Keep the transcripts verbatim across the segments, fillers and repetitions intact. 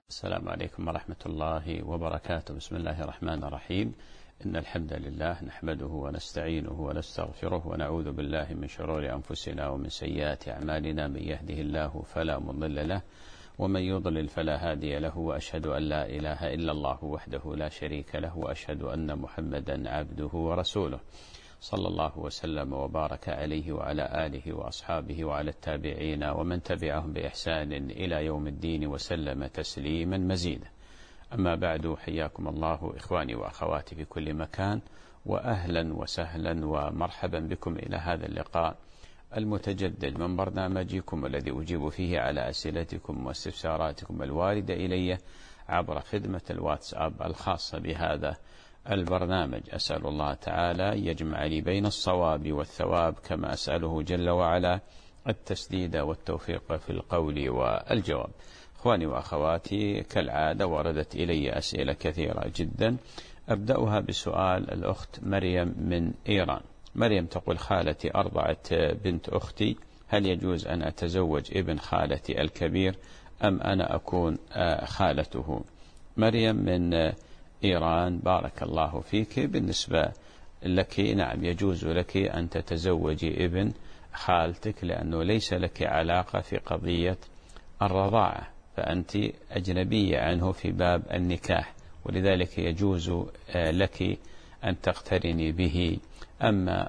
السلام عليكم ورحمة الله وبركاته. بسم الله الرحمن الرحيم. إن الحمد لله نحمده ونستعينه ونستغفره ونعوذ بالله من شرور أنفسنا ومن سيئات أعمالنا. من يهده الله فلا مضل له ومن يضلل فلا هادي له، وأشهد أن لا إله إلا الله وحده لا شريك له، وأشهد أن محمدا عبده ورسوله، صلى الله وسلم وبارك عليه وعلى آله وأصحابه وعلى التابعين ومن تبعهم بإحسان إلى يوم الدين وسلم تسليما مزيدا. أما بعد، حياكم الله إخواني وأخواتي في كل مكان، وأهلا وسهلا ومرحبا بكم إلى هذا اللقاء المتجدد من برنامجكم الذي أجيب فيه على أسئلتكم واستفساراتكم الواردة إلي عبر خدمة الواتساب الخاصة بهذا البرنامج. أسأل الله تعالى يجمع لي بين الصواب والثواب، كما أسأله جل وعلا التسديد والتوفيق في القول والجواب. إخواني وأخواتي، كالعادة وردت إلي أسئلة كثيرة جدا. أبدأها بسؤال الأخت مريم من إيران. مريم تقول: خالتي أرضعت بنت أختي، هل يجوز أن أتزوج ابن خالتي الكبير أم أنا أكون خالته؟ مريم من إيران، بارك الله فيك. بالنسبة لك نعم، يجوز لك أن تتزوجي ابن خالتك، لأنه ليس لك علاقة في قضية الرضاعة، فأنت أجنبية عنه في باب النكاح، ولذلك يجوز لك أن تقترني به. أما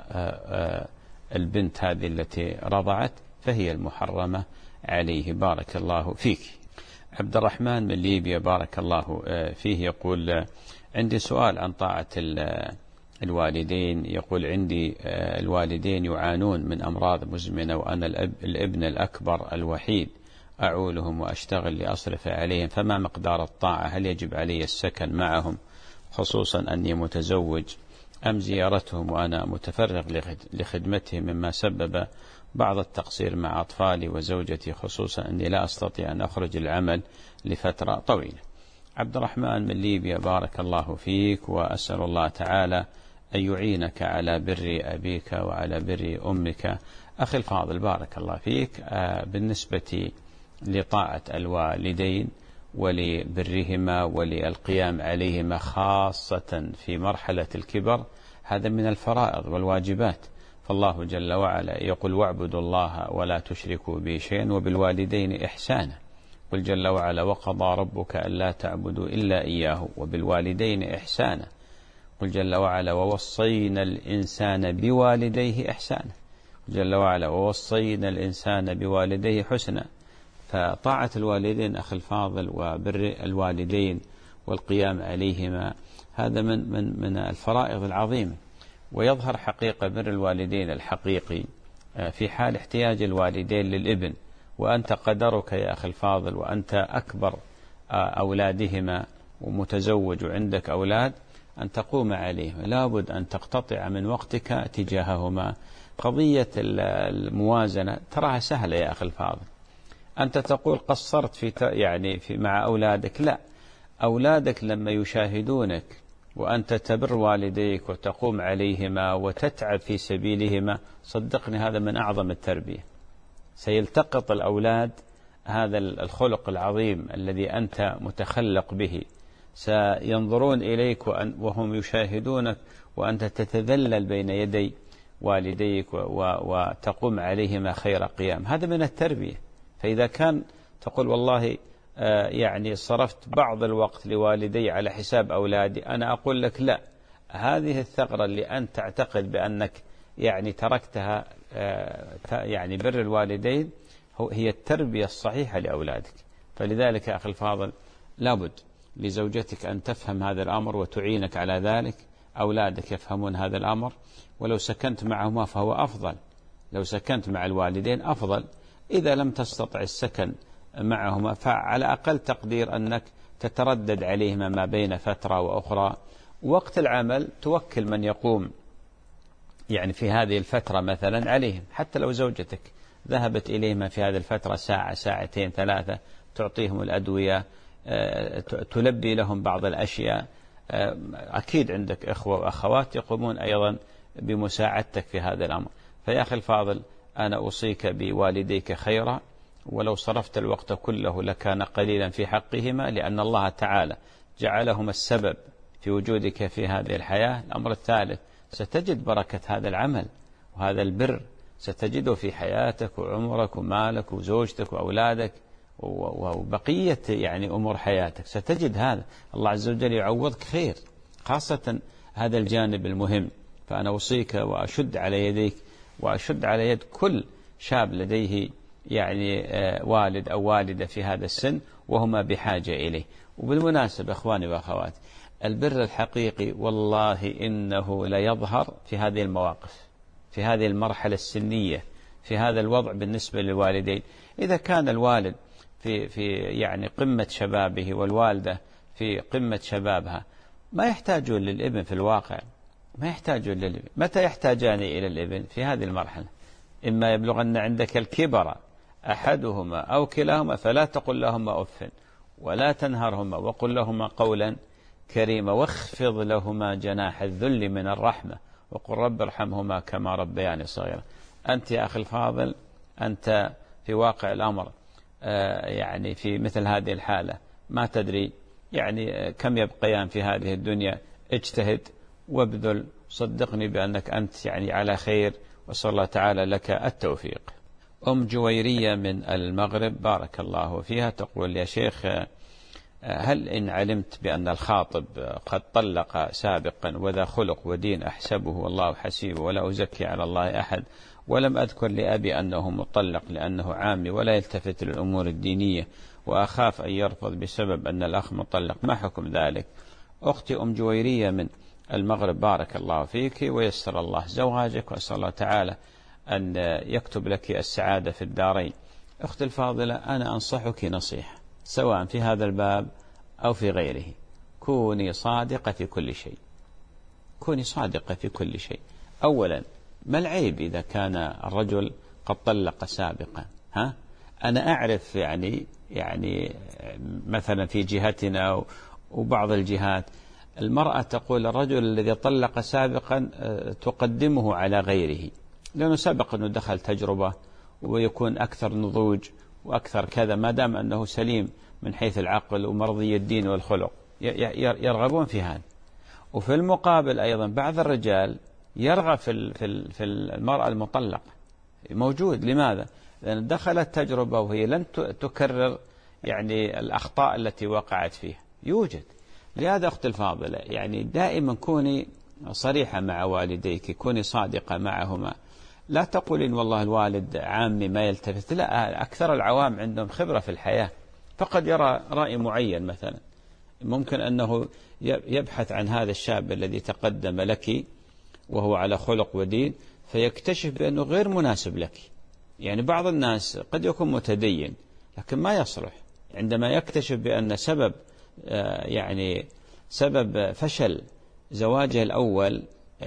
البنت هذه التي رضعت فهي المحرمة عليه. بارك الله فيك. عبد الرحمن من ليبيا، بارك الله فيه، يقول: عندي سؤال عن طاعة الوالدين. يقول: عندي الوالدين يعانون من أمراض مزمنة، وأنا الابن الأكبر الوحيد، أعولهم وأشتغل لأصرف عليهم، فما مقدار الطاعة؟ هل يجب علي السكن معهم خصوصا أني متزوج، أم زيارتهم وأنا متفرغ لخدمتهم، مما سبب بعض التقصير مع أطفالي وزوجتي، خصوصا أني لا أستطيع أن أخرج العمل لفترة طويلة. عبد الرحمن من ليبيا، بارك الله فيك، وأسأل الله تعالى أن يعينك على بر أبيك وعلى بر أمك. أخي الفاضل، بارك الله فيك، بالنسبة لطاعة الوالدين ولبرهما وللقيام عليهما خاصة في مرحلة الكبر، هذا من الفرائض والواجبات. فالله جل وعلا يقول: واعبدوا الله ولا تشركوا به شيئا وبالوالدين إحسانا. قل جل وعلا: وقضى ربك ألا تعبدوا إلا إياه وبالوالدين إحسانا. قل جل وعلا: ووصينا الإنسان بوالديه إحسانا. جل وعلا: ووصينا الإنسان بوالديه حسنا. فطاعة الوالدين أخي الفاضل وبر الوالدين والقيام عليهما هذا من من من الفرائض العظيمة، ويظهر حقيقة بر الوالدين الحقيقي في حال احتياج الوالدين للابن، وأنت قدرك يا أخي الفاضل، وأنت أكبر أولادهما ومتزوج وعندك أولاد، أن تقوم عليهم، لابد أن تقتطع من وقتك تجاههما. قضية الموازنة تراها سهلة يا أخي الفاضل، أنت تقول قصرت في يعني في مع أولادك، لا، أولادك لما يشاهدونك وأنت تبر والديك وتقوم عليهما وتتعب في سبيلهما، صدقني هذا من أعظم التربية. سيلتقط الأولاد هذا الخلق العظيم الذي أنت متخلق به، سينظرون إليك وهم يشاهدونك وأنت تتذلل بين يدي والديك وتقوم عليهما خير قيام، هذا من التربية. فإذا كان تقول والله يعني صرفت بعض الوقت لوالدي على حساب أولادي، أنا أقول لك لا، هذه الثغرة اللي أنت تعتقد بأنك يعني تركتها، يعني بر الوالدين هي التربية الصحيحة لأولادك. فلذلك يا أخي الفاضل، لابد لزوجتك أن تفهم هذا الأمر وتعينك على ذلك. أولادك يفهمون هذا الأمر، ولو سكنت معهما فهو أفضل، لو سكنت مع الوالدين أفضل. إذا لم تستطع السكن معهما فعلى أقل تقدير أنك تتردد عليهما ما بين فترة وأخرى. وقت العمل توكل من يقوم يعني في هذه الفترة مثلا عليهم، حتى لو زوجتك ذهبت إليهما في هذه الفترة ساعة ساعتين ثلاثة، تعطيهم الأدوية، تلبي لهم بعض الأشياء. أكيد عندك إخوة وأخوات يقومون أيضا بمساعدتك في هذا الأمر. فيا أخي الفاضل، أنا أوصيك بوالديك خيرا، ولو صرفت الوقت كله لكان قليلا في حقهما، لأن الله تعالى جعلهما السبب في وجودك في هذه الحياة. الأمر الثالث، ستجد بركة هذا العمل وهذا البر، ستجده في حياتك وعمرك ومالك وزوجتك وأولادك وبقية يعني أمور حياتك، ستجد هذا. الله عز وجل يعوضك خير، خاصة هذا الجانب المهم. فأنا أوصيك وأشد على يديك وأشد على يد كل شاب لديه يعني والد أو والدة في هذا السن وهما بحاجة إليه. وبالمناسبة أخواني وأخواتي، البر الحقيقي والله إنه لا يظهر في هذه المواقف، في هذه المرحلة السنية، في هذا الوضع بالنسبة للوالدين. إذا كان الوالد في في يعني قمة شبابه والوالدة في قمة شبابها، ما يحتاجون للابن في الواقع، ما يحتاجون للابن. متى يحتاجان إلى الابن؟ في هذه المرحلة. إما يبلغن عندك الكبر أحدهما أو كلاهما فلا تقل لهما أف ولا تنهرهما وقل لهما قولا كريما واخفض لهما جناح الذل من الرحمة وقل رب ارحمهما كما ربياني صغيرا. أنت يا أخي الفاضل، أنت في واقع الأمر آه يعني في مثل هذه الحالة ما تدري يعني كم يبقيان في هذه الدنيا. اجتهد وابذل، صدقني بأنك أنت يعني على خير، وصلى الله تعالى لك التوفيق. أم جويرية من المغرب بارك الله فيها تقول: يا شيخ، هل إن علمت بأن الخاطب قد طلق سابقا وذا خلق ودين أحسبه والله حسيبه ولا أزكي على الله أحد، ولم أذكر لأبي أنه مطلق لأنه عامي ولا يلتفت للأمور الدينية، وأخاف أن يرفض بسبب أن الأخ مطلق، ما حكم ذلك؟ أختي أم جويرية من المغرب بارك الله فيك ويسر الله زواجك، وأسأل الله تعالى أن يكتب لك السعادة في الدارين. أختي الفاضلة، أنا أنصحك نصيحة سواء في هذا الباب أو في غيره: كوني صادقة في كل شيء، كوني صادقة في كل شيء. أولا، ما العيب إذا كان الرجل قد طلق سابقا؟ ها؟ أنا أعرف يعني يعني مثلا في جهتنا وبعض الجهات المرأة تقول الرجل الذي طلق سابقا تقدمه على غيره، لأنه سبق أنه دخل تجربة ويكون أكثر نضوج وأكثر كذا، ما دام أنه سليم من حيث العقل ومرضي الدين والخلق، يرغبون في هذا. وفي المقابل أيضا بعض الرجال يرغب في في المرأة المطلقة، موجود. لماذا؟ لأن دخلت تجربة وهي لن تكرر يعني الأخطاء التي وقعت فيها، يوجد. لهذا أخت الفاضلة، يعني دائما كوني صريحة مع والديك، كوني صادقة معهما. لا تقولين والله الوالد عامي ما يلتفت، لا، أكثر العوام عندهم خبرة في الحياة، فقد يرى رأي معين مثلا، ممكن أنه يبحث عن هذا الشاب الذي تقدم لك وهو على خلق ودين، فيكتشف بأنه غير مناسب لك. يعني بعض الناس قد يكون متدين لكن ما يصلح، عندما يكتشف بأن سبب يعني سبب فشل زواجه الأول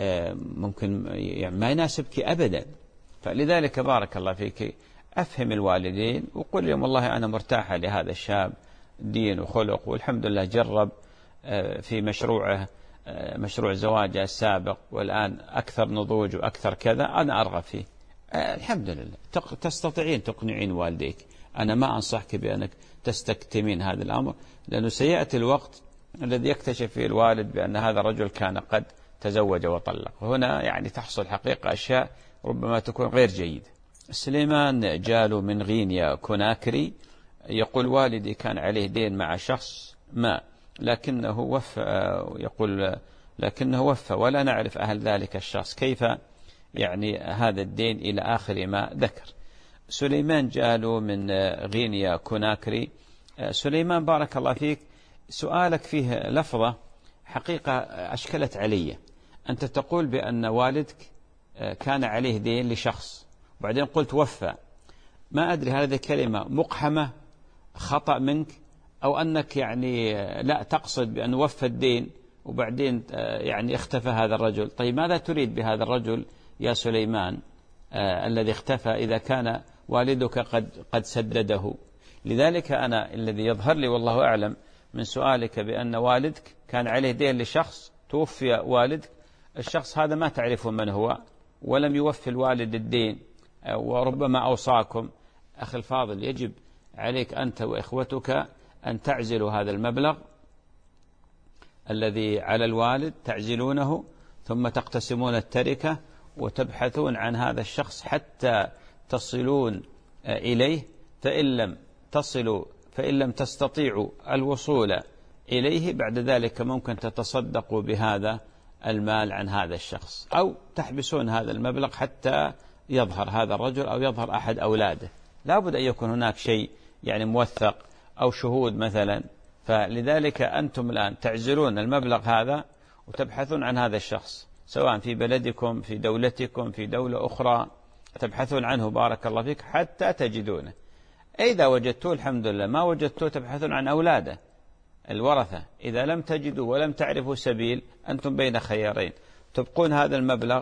ممكن يعني ما يناسبك أبدا. فلذلك بارك الله فيك، أفهم الوالدين وقل لهم والله أنا مرتاحة لهذا الشاب، دين وخلق، والحمد لله جرب في مشروعه مشروع زواجه السابق والآن أكثر نضوج وأكثر كذا، أنا أرغب فيه الحمد لله. تستطيعين تقنعين والديك. أنا ما أنصحك بأنك تستكتمين هذا الأمر، لأنه سيأتي الوقت الذي يكتشف فيه الوالد بأن هذا الرجل كان قد تزوج وطلق، وهنا يعني تحصل حقيقة أشياء ربما تكون غير جيدة. سليمان جالو من غينيا كوناكري يقول: والدي كان عليه دين مع شخص ما، لكنه وفى، يقول لكنه وفى ولا نعرف أهل ذلك الشخص، كيف يعني هذا الدين إلى آخر ما ذكر. سليمان جالو من غينيا كوناكري. سليمان بارك الله فيك، سؤالك فيه لفظة حقيقة أشكلت علي. أنت تقول بأن والدك كان عليه دين لشخص وبعدين قلت وفى. ما أدري هذه كلمة مقحمة خطأ منك، أو أنك يعني لا تقصد بأن وفى الدين وبعدين يعني اختفى هذا الرجل. طيب ماذا تريد بهذا الرجل يا سليمان آه الذي اختفى إذا كان والدك قد قد سدده؟ لذلك أنا الذي يظهر لي والله أعلم من سؤالك بأن والدك كان عليه دين لشخص، توفي والدك، الشخص هذا ما تعرفون من هو ولم يوفي الوالد الدين، وربما أوصاكم أخي الفاضل يجب عليك أنت وإخوتك أن تعزلوا هذا المبلغ الذي على الوالد، تعزلونه، ثم تقتسمون التركة وتبحثون عن هذا الشخص حتى تصلون إليه، فإن لم تصلوا فإن لم تستطيعوا الوصول إليه بعد ذلك ممكن تتصدقوا بهذا المال عن هذا الشخص، أو تحبسون هذا المبلغ حتى يظهر هذا الرجل أو يظهر أحد أولاده. لا بد أن يكون هناك شيء يعني موثق أو شهود مثلا. فلذلك أنتم الآن تعزلون المبلغ هذا وتبحثون عن هذا الشخص، سواء في بلدكم، في دولتكم، في دولة أخرى، تبحثون عنه بارك الله فيك حتى تجدونه. إذا وجدتوه الحمد لله، ما وجدتوه تبحثون عن أولاده الورثة. إذا لم تجدوا ولم تعرفوا سبيل، أنتم بين خيارين: تبقون هذا المبلغ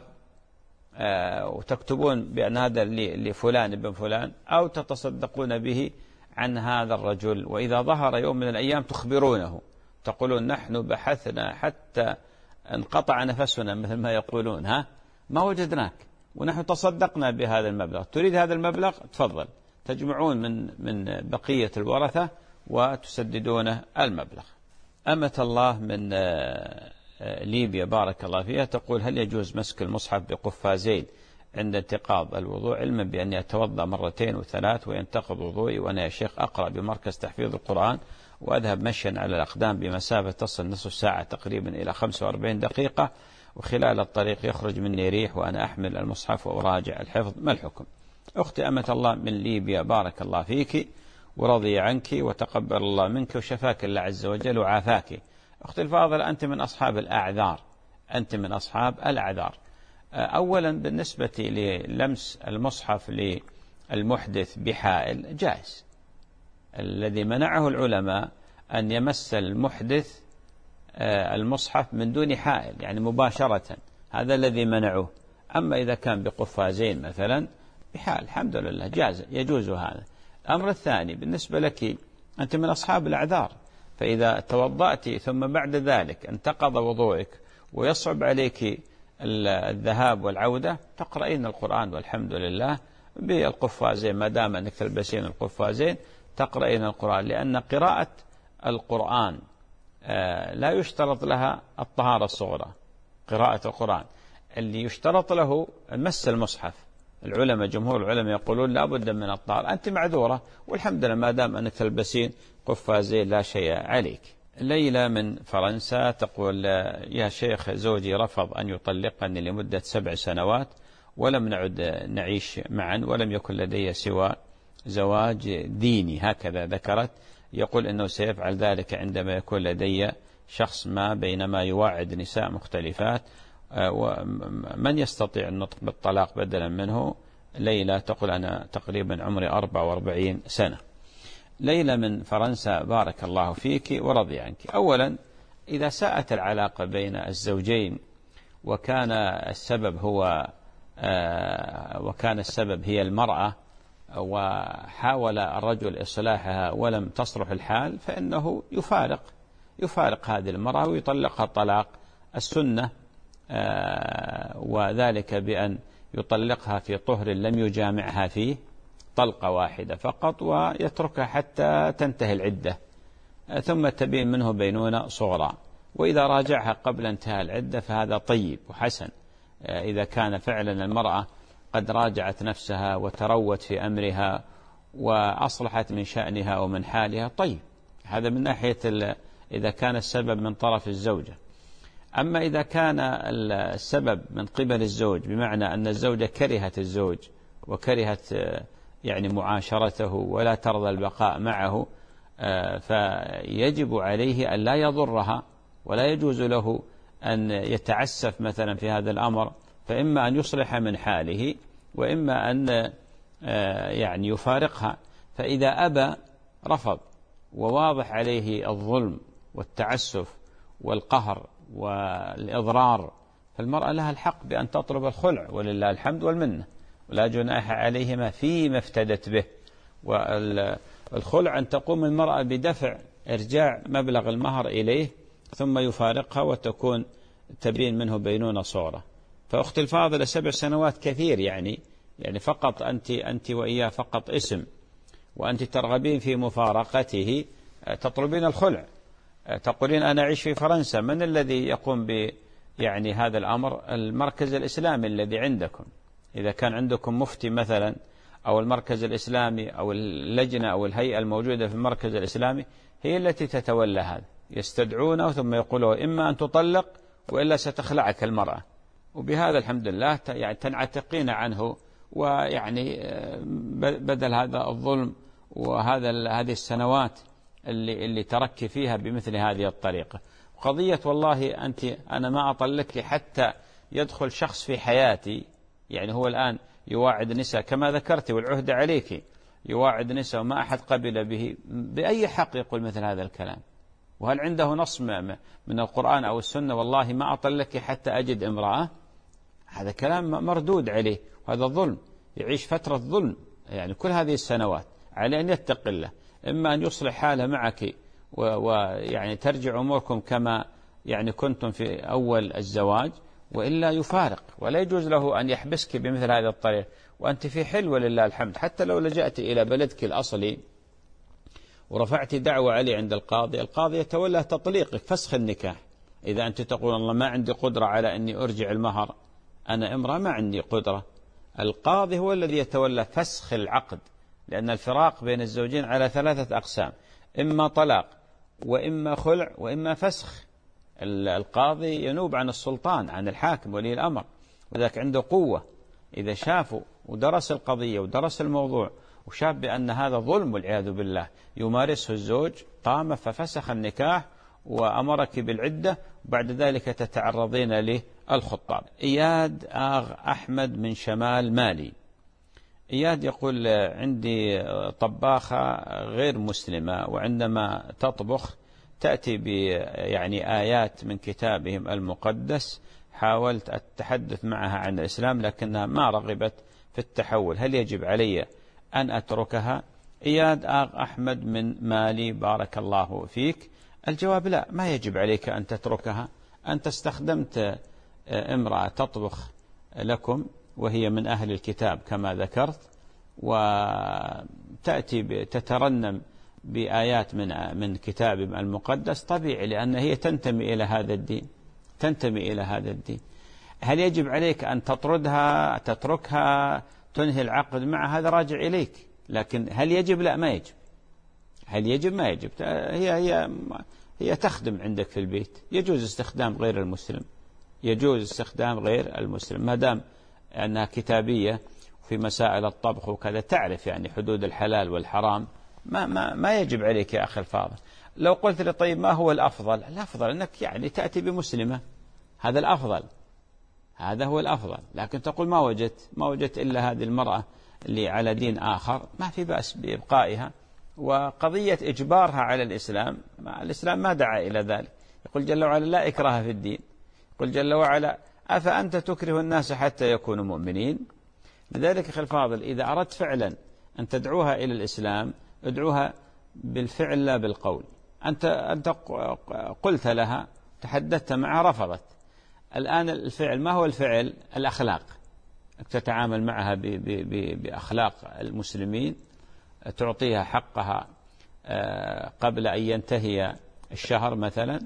آه وتكتبون بأن هذا لفلان ابن فلان، أو تتصدقون به عن هذا الرجل، وإذا ظهر يوم من الأيام تخبرونه، تقولون نحن بحثنا حتى انقطع نفسنا مثل ما يقولون، ها ما وجدناك ونحن تصدقنا بهذا المبلغ، تريد هذا المبلغ؟ تفضل. تجمعون من من بقية الورثة وتسددون المبلغ. أمة الله من ليبيا بارك الله فيها تقول: هل يجوز مسك المصحف بقفازين عند انتقاض الوضوء، علما بأني أتوضأ مرتين وثلاث وينتقض وضوئي، وأنا يا شيخ أقرأ بمركز تحفيظ القرآن وأذهب مشيا على الأقدام بمسافة تصل نصف ساعة تقريبا إلى خمسة وأربعين دقيقة، وخلال الطريق يخرج مني ريح وأنا أحمل المصحف وأراجع الحفظ، ما الحكم؟ أختي أمة الله من ليبيا بارك الله فيك ورضي عنك وتقبل الله منك وشفاك الله عز وجل وعافاك. أختي الفاضلة، أنت من أصحاب الأعذار، أنت من أصحاب الأعذار. أولا بالنسبة للمس المصحف للمحدث بحائل جائز. الذي منعه العلماء أن يمس المحدث المصحف من دون حائل، يعني مباشرة، هذا الذي منعوه. أما إذا كان بقفازين مثلا بحال الحمد لله جاز، يجوز هذا. الأمر الثاني بالنسبة لك، أنت من أصحاب الأعذار، فإذا توضأت ثم بعد ذلك انتقض وضوئك ويصعب عليك الذهاب والعودة، تقرأين القرآن والحمد لله بالقفازين، ما دام أنك تلبسين القفازين تقرأين القرآن، لأن قراءة القرآن لا يشترط لها الطهارة الصغرى. قراءة القرآن اللي يشترط له مس المصحف، العلماء جمهور العلماء يقولون لا بد من الطهارة. أنت معذورة والحمد لله ما دام أنك تلبسين قفازين لا شيء عليك. ليلى من فرنسا تقول: يا شيخ، زوجي رفض أن يطلقني لمدة سبع سنوات ولم نعد نعيش معا، ولم يكن لدي سوى زواج ديني، هكذا ذكرت. يقول أنه سيفعل ذلك عندما يكون لدي شخص ما، بينما يواعد نساء مختلفات، ومن يستطيع النطق بالطلاق بدلا منه؟ ليلى تقول: أنا تقريبا عمري أربع وأربعين سنة. ليلى من فرنسا بارك الله فيك ورضي عنك. أولا، إذا ساءت العلاقة بين الزوجين وكان السبب هو آه وكان السبب هي المرأة، وحاول الرجل إصلاحها ولم تصلح الحال، فإنه يفارق يفارق هذه المرأة ويطلقها طلاق السنة، آه وذلك بأن يطلقها في طهر لم يجامعها فيه طلقة واحدة فقط، ويتركها حتى تنتهي العدة، ثم تبين منه بينونة صغرى. وإذا راجعها قبل انتهاء العدة فهذا طيب وحسن، إذا كان فعلا المرأة قد راجعت نفسها وتروت في أمرها وأصلحت من شأنها ومن حالها، طيب، هذا من ناحية إذا كان السبب من طرف الزوجة. أما إذا كان السبب من قبل الزوج، بمعنى أن الزوجة كرهت الزوج وكرهت يعني معاشرته ولا ترضى البقاء معه، فيجب عليه أن لا يضرها، ولا يجوز له أن يتعسف مثلا في هذا الأمر، فإما أن يصلح من حاله وإما أن يعني يفارقها. فإذا أبى رفض وواضح عليه الظلم والتعسف والقهر والإضرار، فالمرأة لها الحق بأن تطلب الخلع، ولله الحمد والمنة، ولا جناح عليهما فيما افتدت به. والخلع أن تقوم المرأة بدفع إرجاع مبلغ المهر إليه ثم يفارقها وتكون تبين منه بينونة صغرى. فأختي الفاضلة، سبع سنوات كثير، يعني يعني فقط أنت أنت وإياه فقط اسم، وأنت ترغبين في مفارقته تطلبين الخلع، تقولين أنا أعيش في فرنسا، من الذي يقوم ب يعني هذا الأمر؟ المركز الإسلامي الذي عندكم. إذا كان عندكم مفتي مثلا أو المركز الإسلامي أو اللجنة أو الهيئة الموجودة في المركز الإسلامي هي التي تتولى هذا، يستدعونه ثم يقولوا إما أن تطلق وإلا ستخلعك المرأة، وبهذا الحمد لله يعني تنعتقين عنه، ويعني بدل هذا الظلم وهذا هذه السنوات اللي اللي ترك فيها بمثل هذه الطريقة. قضية والله أنت أنا ما أطلقك حتى يدخل شخص في حياتي، يعني هو الآن يواعد نساء كما ذكرت والعهد عليك، يواعد نساء وما أحد قبل به، بأي حق يقول مثل هذا الكلام؟ وهل عنده نص من القرآن أو السنة والله ما أطلقك حتى أجد امرأة؟ هذا كلام مردود عليه، وهذا ظلم، يعيش فترة ظلم يعني كل هذه السنوات. على أن يتق الله، إما أن يصلح حاله معك ويعني ترجع أموركم كما يعني كنتم في أول الزواج، وإلا يفارق، ولا يجوز له أن يحبسك بمثل هذا الطريق وأنت في حل ولله الحمد. حتى لو لجأت إلى بلدك الأصلي ورفعت دعوة عليه عند القاضي، القاضي يتولى تطليقك، فسخ النكاح. إذا أنت تقول الله ما عندي قدرة على أني أرجع المهر، أنا امرأة ما عندي قدرة، القاضي هو الذي يتولى فسخ العقد، لأن الفراق بين الزوجين على ثلاثة أقسام، إما طلاق وإما خلع وإما فسخ. القاضي ينوب عن السلطان، عن الحاكم ولي الأمر، وذاك عنده قوة. إذا شافوا ودرس القضية ودرس الموضوع وشاف بأن هذا ظلم والعياذ بالله يمارسه الزوج، قام ففسخ النكاح وأمرك بالعدة، وبعد ذلك تتعرضين للخطاب. إياد آغ أحمد من شمال مالي. إياد يقول عندي طباخة غير مسلمة، وعندما تطبخ تأتي ب يعني آيات من كتابهم المقدس، حاولت التحدث معها عن الإسلام لكنها ما رغبت في التحول، هل يجب علي أن أتركها؟ إياد آغ أحمد من مالي، بارك الله فيك. الجواب لا، ما يجب عليك أن تتركها. أنت استخدمت امرأة تطبخ لكم وهي من أهل الكتاب كما ذكرت، وتأتي تترنم بآيات من من كتاب المقدس، طبيعي لأن هي تنتمي إلى هذا الدين، تنتمي إلى هذا الدين. هل يجب عليك أن تطردها، تتركها، تنهي العقد معها؟ هذا راجع إليك. لكن هل يجب؟ لا، ما يجب. هل يجب؟ ما يجب. هي هي هي تخدم عندك في البيت، يجوز استخدام غير المسلم، يجوز استخدام غير المسلم ما دام أنها كتابية في مسائل الطبخ وكذا، تعرف يعني حدود الحلال والحرام. ما ما ما يجب عليك يا أخي الفاضل. لو قلت لي طيب ما هو الأفضل؟ الأفضل أنك يعني تأتي بمسلمة، هذا الأفضل، هذا هو الأفضل. لكن تقول ما وجدت ما وجدت إلا هذه المرأة اللي على دين آخر، ما في بأس بإبقائها. وقضية إجبارها على الإسلام، الإسلام ما دعا إلى ذلك. يقول جل وعلا لا إكراه في الدين، يقول جل وعلا أفأنت تكره الناس حتى يكونوا مؤمنين. لذلك أخي الفاضل، إذا أردت فعلا أن تدعوها إلى الإسلام ادعوها بالفعل لا بالقول. أنت أنت قلت لها، تحدثت معها، رفضت. الآن الفعل، ما هو الفعل؟ الأخلاق، تتعامل معها بأخلاق المسلمين، تعطيها حقها قبل أن ينتهي الشهر مثلا،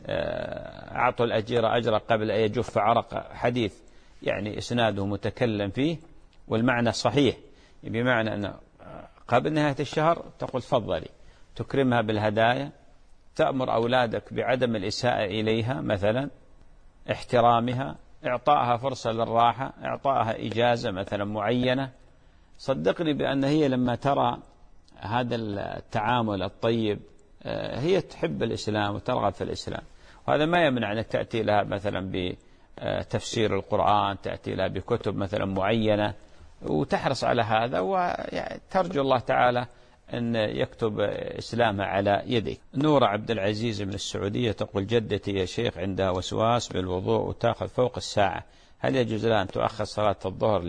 أعطوا الأجير أجر قبل أن يجف عرق، حديث يعني إسناده متكلم فيه والمعنى صحيح، بمعنى أن قبل نهاية الشهر تقول تفضلي، تكرمها بالهدايا، تأمر أولادك بعدم الإساءة إليها مثلا، احترامها، إعطائها فرصة للراحة، إعطائها إجازة مثلا معينة. صدقني بأن هي لما ترى هذا التعامل الطيب هي تحب الإسلام وترغب في الإسلام. وهذا ما يمنع أنك تأتي لها مثلا بتفسير القرآن، تأتي لها بكتب مثلا معينة، وتحرص على هذا، وترجو الله تعالى أن يكتب إسلامها على يديك. نورة عبد العزيز من السعودية تقول جدتي يا شيخ عندها وسواس بالوضوء وتأخذ فوق الساعة، هل يجوز لها أن تؤخر صلاة الظهر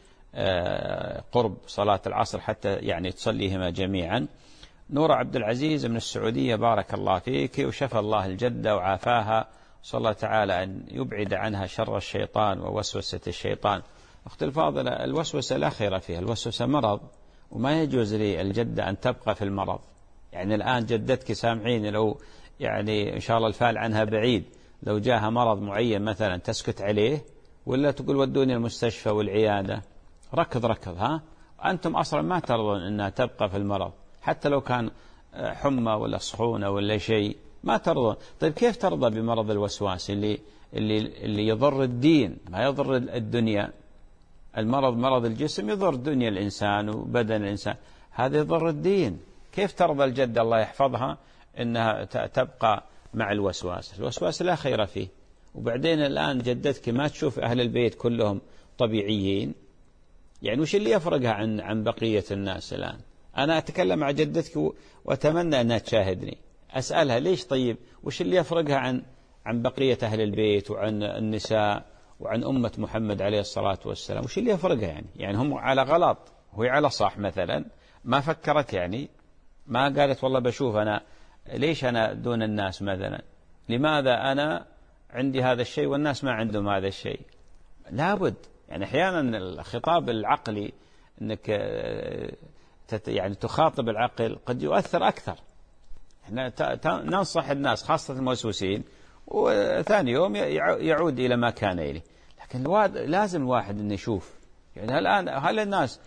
لقرب صلاة العصر حتى يعني تصليهما جميعا؟ نورة عبد العزيز من السعودية بارك الله فيك، وشفى الله الجدة وعافاها، صلى الله تعالى أن يبعد عنها شر الشيطان ووسوسة الشيطان. أختي الفاضلة، الوسوسة لا خير فيها، الوسوسة مرض، وما يجوز للجدة أن تبقى في المرض. يعني الآن جدتك سامعين، لو يعني إن شاء الله الفال عنها بعيد، لو جاها مرض معين مثلا تسكت عليه ولا تقول ودوني المستشفى والعيادة؟ ركض ركض. ها أنتم أصلا ما ترضون أنها تبقى في المرض، حتى لو كان حمى ولا سخونة ولا شيء ما ترضى. طيب كيف ترضى بمرض الوسواس اللي اللي اللي يضر الدين ما يضر الدنيا؟ المرض مرض الجسم يضر دنيا الإنسان وبدن الإنسان، هذا يضر الدين. كيف ترضى الجدة الله يحفظها أنها تبقى مع الوسواس؟ الوسواس لا خير فيه. وبعدين الآن جدتك ما تشوف أهل البيت كلهم طبيعيين، يعني وش اللي يفرقها عن عن بقية الناس؟ الآن أنا أتكلم مع جدتك وأتمنى أنها تشاهدني، أسألها ليش؟ طيب وش اللي يفرقها عن عن بقية أهل البيت وعن النساء وعن أمة محمد عليه الصلاة والسلام؟ وش اللي يفرقها يعني؟ يعني هم على غلط وهي على صح مثلا، ما فكرت يعني، ما قالت والله بشوف أنا ليش أنا دون الناس مثلا، لماذا أنا عندي هذا الشيء والناس ما عندهم هذا الشيء؟ لابد يعني أحيانا الخطاب العقلي أنك يعني تخاطب العقل قد يؤثر أكثر. احنا ننصح الناس خاصة الموسوسين وثاني يوم يعود إلى ما كان إليه. لكن لازم الواحد أن يشوف يعني الآن هل الناس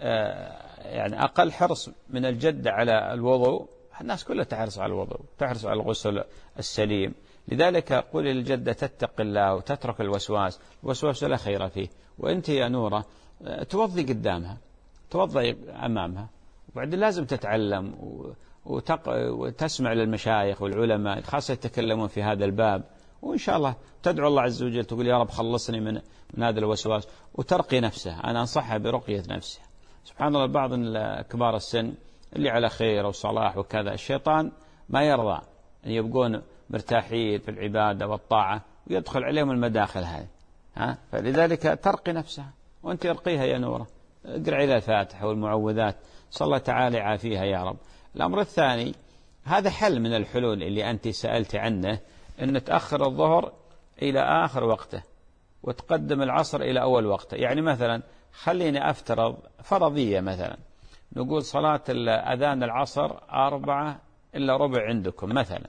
يعني أقل حرص من الجدة على الوضوء؟ الناس كلها تحرص على الوضوء، تحرص على الغسل السليم. لذلك قل للجدة تتق الله وتترك الوسواس، الوسواس لا خير فيه. وأنت يا نورة توضي قدامها، توضي أمامها، وبعدين لازم تتعلم وتق... وتسمع للمشايخ والعلماء خاصة يتكلمون في هذا الباب، وإن شاء الله تدعو الله عز وجل تقول يا رب خلصني من من هذا الوسواس، وترقي نفسها. أنا أنصحها برقية نفسها. سبحان الله بعض كبار السن اللي على خير وصلاح وكذا الشيطان ما يرضى أن يبقون مرتاحين في العبادة والطاعة ويدخل عليهم المداخل هذه. ها فلذلك ترقي نفسها، وأنت ارقيها يا نورة، اقرأ إلى الفاتحة والمعوذات، صلى الله تعالى يعافيها يا رب. الأمر الثاني، هذا حل من الحلول اللي أنت سألت عنه، أن تأخر الظهر إلى آخر وقته وتقدم العصر إلى أول وقته. يعني مثلا خليني أفترض فرضية، مثلا نقول صلاة أذان العصر أربعة إلا ربع عندكم مثلا،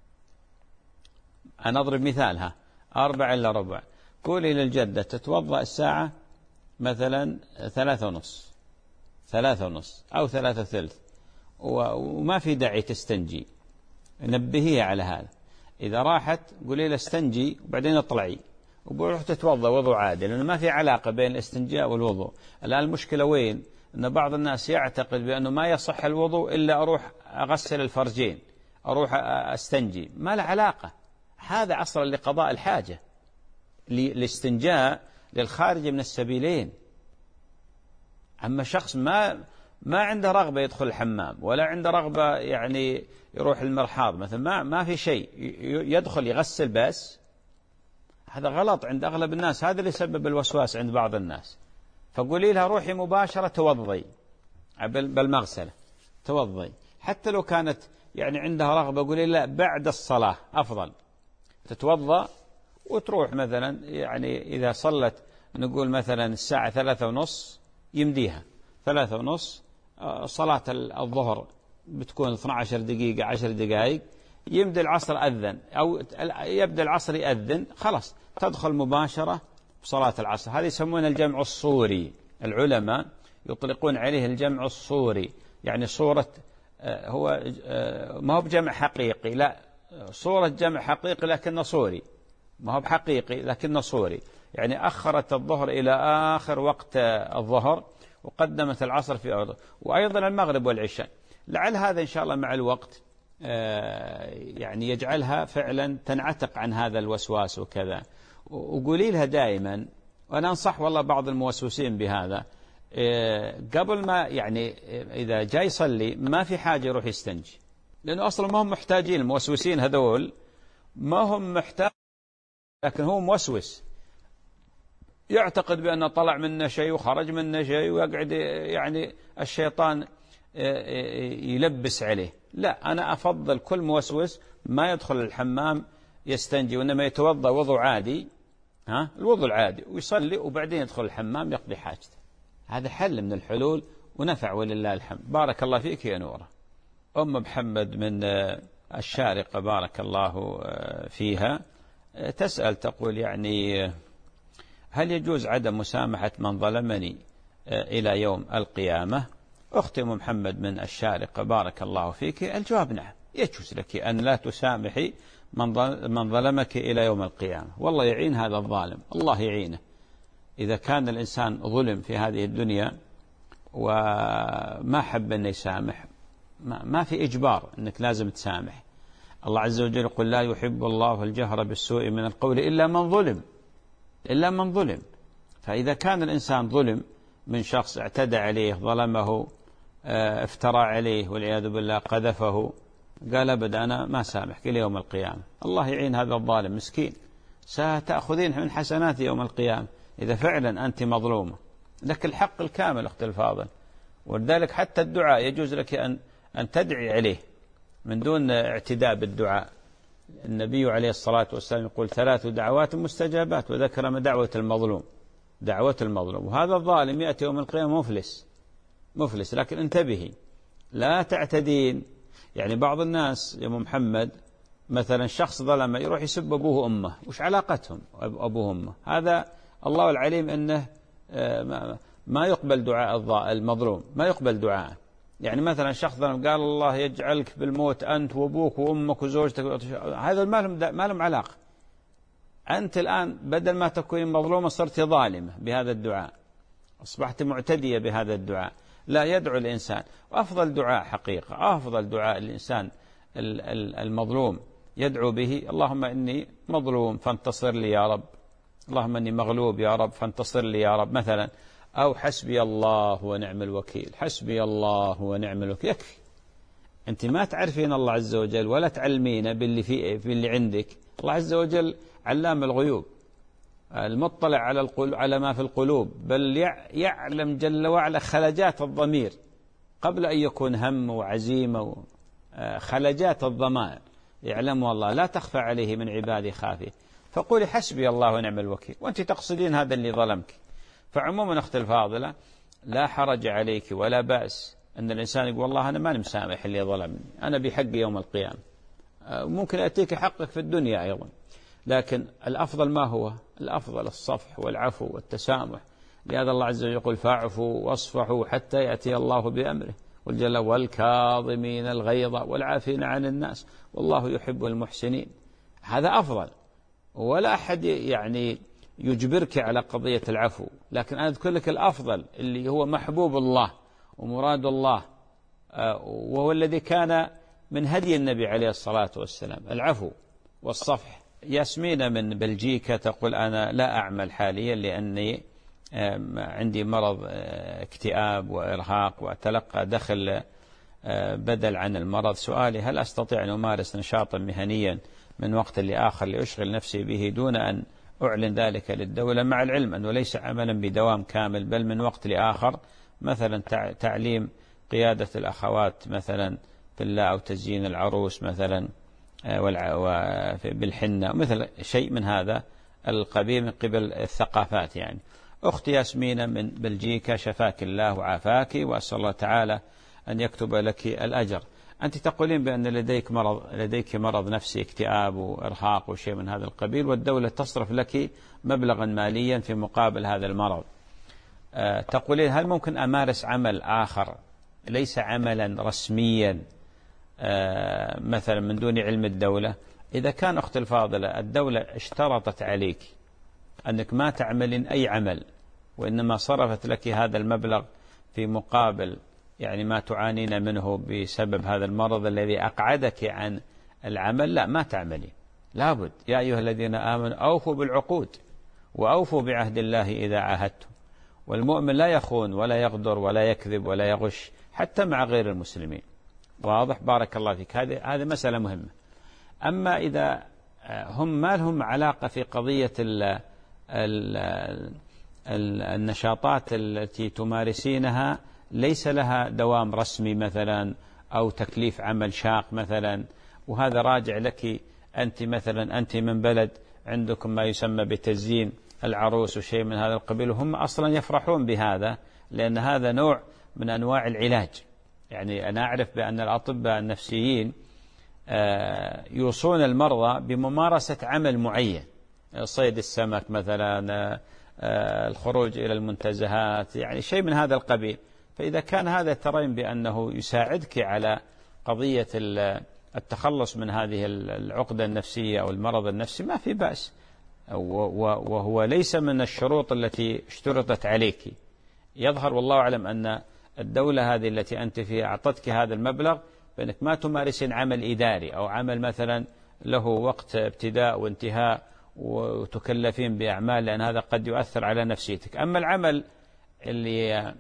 أنا أضرب مثالها أربعة إلا ربع، قولي للجدة تتوضأ الساعة مثلا ثلاثة ونص ثلاثة ونص أو ثلاثة ثلث، وما في داعي تستنجي، نبهيها على هذا. إذا راحت قولي له استنجي وبعدين اطلعي وبروح تتوضأ وضوء عادي، لأنه ما في علاقة بين الاستنجاء والوضوء. الآن المشكلة وين؟ أن بعض الناس يعتقد بأنه ما يصح الوضوء إلا أروح أغسل الفرجين، أروح أستنجي، ما له علاقة. هذا أصلا لقضاء الحاجة، الاستنجاء للخارج من السبيلين. أما شخص ما ما عنده رغبة يدخل الحمام ولا عنده رغبة يعني يروح المرحاض مثلا، ما ما في شيء، يدخل يغسل بس، هذا غلط عند أغلب الناس. هذا اللي يسبب الوسواس عند بعض الناس. فقولي لها روحي مباشرة توضي بالمغسلة، توضي. حتى لو كانت يعني عندها رغبة قولي لا بعد الصلاة أفضل، تتوضأ وتروح مثلا. يعني إذا صلت نقول مثلا الساعة ثلاثة ونص يمديها ثلاثة ونص، صلاة الظهر بتكون اثنتي عشرة دقيقة عشر دقائق، يمدي العصر أذن أو يبدأ العصر يأذن، خلاص تدخل مباشرة بصلاة العصر. هذا يسمونه الجمع الصوري، العلماء يطلقون عليه الجمع الصوري. يعني صورة هو ما هو بجمع حقيقي، لا، صورة جمع حقيقي لكنه صوري، ما هو بحقيقي لكنه صوري. يعني أخرت الظهر إلى آخر وقت الظهر وقدمت العصر في أرضه، وأيضا المغرب والعشاء. لعل هذا إن شاء الله مع الوقت يعني يجعلها فعلا تنعتق عن هذا الوسواس وكذا. وقولي لها دائما، وأنا أنصح والله بعض الموسوسين بهذا، قبل ما يعني إذا جاي يصلي ما في حاجة يروح يستنجي، لأنه أصلا ما هم محتاجين. الموسوسين هذول ما هم محتاج، لكن هو موسوس يعتقد بأنه طلع منه شيء وخرج منه شيء، ويقعد يعني الشيطان يلبس عليه. لا، أنا أفضل كل موسوس ما يدخل الحمام يستنجي، وإنما يتوضأ وضوء عادي، ها الوضوء العادي، ويصلي وبعدين يدخل الحمام يقضي حاجته. هذا حل من الحلول ونفع ولله الحمد. بارك الله فيك يا نورة. أم محمد من الشارقة بارك الله فيها تسأل تقول يعني هل يجوز عدم مسامحة من ظلمني إلى يوم القيامة؟ أختي أم محمد من الشارقة بارك الله فيك، الجواب نعم، يجوز لك أن لا تسامحي من ظلمك إلى يوم القيامة، والله يعين هذا الظالم، الله يعينه. إذا كان الإنسان ظلم في هذه الدنيا وما حب أن يسامح، ما في إجبار أنك لازم تسامح. الله عز وجل يقول لا يحب الله الجهر بالسوء من القول إلا من ظلم، إلا من ظلم. فإذا كان الإنسان ظلم من شخص اعتدى عليه، ظلمه، افترى عليه والعياذ بالله، قذفه، قال أبدا أنا ما سامحك إلى يوم القيامة، الله يعين هذا الظالم مسكين، ستأخذين من حسنات يوم القيامة إذا فعلا أنت مظلومة، لك الحق الكامل أخت الفاضل. ولذلك حتى الدعاء يجوز لك أن أن تدعي عليه من دون اعتداء بالدعاء. النبي عليه الصلاة والسلام يقول ثلاث دعوات مستجابات، وذكر من دعوة المظلوم، دعوة المظلوم. وهذا الظالم يأتي يوم القيامة مفلس مفلس. لكن انتبهي لا تعتدين. يعني بعض الناس يا محمد مثلا شخص ظلم يروح يسب أبوه وأمه، وش علاقتهم أبوه وأمه؟ هذا الله العليم أنه ما يقبل دعاء المظلوم، ما يقبل دعاء. يعني مثلا شخص ظلم قال الله يجعلك بالموت أنت وأبوك وأمك وزوجتك، هذا ما لهم ما لهم علاقة. أنت الآن بدل ما تكون مظلومة صرت ظالمة بهذا الدعاء، أصبحت معتدية بهذا الدعاء. لا، يدعو الإنسان، وأفضل دعاء حقيقة، أفضل دعاء الإنسان المظلوم يدعو به اللهم إني مظلوم فانتصر لي يا رب، اللهم إني مغلوب يا رب فانتصر لي يا رب مثلا، أو حسبي الله ونعم الوكيل، حسبي الله ونعم الوكيل، يكفي. أنت ما تعرفين الله عز وجل ولا تعلمين باللي في باللي عندك. الله عز وجل علام الغيوب، المطلع على القلوب، على ما في القلوب، بل يعلم جل وعلا خلجات الضمير قبل أن يكون هم وعزيمة. خلجات الضمائر يعلمها الله، لا تخفى عليه من عباده خافية. فقولي حسبي الله ونعم الوكيل وأنت تقصدين هذا اللي ظلمك. فعموما أخت الفاضلة لا حرج عليك ولا بأس أن الإنسان يقول والله أنا ما مسامح اللي ظلمني، أنا بحق يوم القيامة. ممكن أتيك حقك في الدنيا أيضا، لكن الأفضل ما هو؟ الأفضل الصفح والعفو والتسامح. لهذا الله عز وجل يقول فاعفوا واصفحوا حتى يأتي الله بأمره، والجل والكاظمين الغيظ والعافين عن الناس والله يحب المحسنين. هذا أفضل، ولا أحد يعني يجبرك على قضية العفو، لكن أنا أذكر لك الأفضل اللي هو محبوب الله ومراد الله، وهو الذي كان من هدي النبي عليه الصلاة والسلام، العفو والصفح. ياسمين من بلجيكا تقول أنا لا أعمل حاليا لأني عندي مرض اكتئاب وإرهاق وأتلقى دخل بدل عن المرض. سؤالي هل أستطيع أن أمارس نشاطا مهنيا من وقت لآخر لأشغل نفسي به دون أن أعلن ذلك للدولة، مع العلم أنه ليس عملا بدوام كامل بل من وقت لآخر، مثلا تعليم قيادة الأخوات مثلا في الله، أو تزيين العروس مثلا بالحنة، مثل شيء من هذا القبيل من قبل الثقافات. يعني أختي ياسمين من بلجيكا شفاك الله وعافاك، وأسأل الله تعالى أن يكتب لك الأجر. أنت تقولين بأن لديك مرض لديك مرض نفسي، اكتئاب وإرهاق وشيء من هذا القبيل، والدولة تصرف لك مبلغا ماليا في مقابل هذا المرض. أه تقولين هل ممكن أمارس عمل آخر ليس عملا رسميا أه مثلا من دون علم الدولة؟ إذا كان أخت الفاضلة الدولة اشترطت عليك أنك ما تعملين أي عمل، وإنما صرفت لك هذا المبلغ في مقابل يعني ما تعانين منه بسبب هذا المرض الذي أقعدك عن العمل، لا ما تعملي، لابد. يا أيها الذين آمنوا أوفوا بالعقود وأوفوا بعهد الله إذا عاهدتم. والمؤمن لا يخون ولا يغدر ولا يكذب ولا يغش حتى مع غير المسلمين. واضح؟ بارك الله فيك. هذه هذه مسألة مهمة. أما إذا هم ما لهم علاقة في قضية ال ال ال النشاطات التي تمارسينها ليس لها دوام رسمي مثلا أو تكليف عمل شاق مثلا، وهذا راجع لك أنت مثلا، أنت من بلد عندكم ما يسمى بتزيين العروس وشيء من هذا القبيل، وهم أصلا يفرحون بهذا لأن هذا نوع من أنواع العلاج. يعني أنا أعرف بأن الأطباء النفسيين يوصون المرضى بممارسة عمل معين، صيد السمك مثلا، الخروج إلى المنتزهات، يعني شيء من هذا القبيل. فإذا كان هذا ترين بأنه يساعدك على قضية التخلص من هذه العقدة النفسية أو المرض النفسي ما في بأس، وهو ليس من الشروط التي اشترطت عليك. يظهر والله أعلم أن الدولة هذه التي أنت فيها أعطتك هذا المبلغ بأنك ما تمارسين عمل إداري أو عمل مثلا له وقت ابتداء وانتهاء وتكلفين بأعمال، لأن هذا قد يؤثر على نفسيتك. أما العمل اللي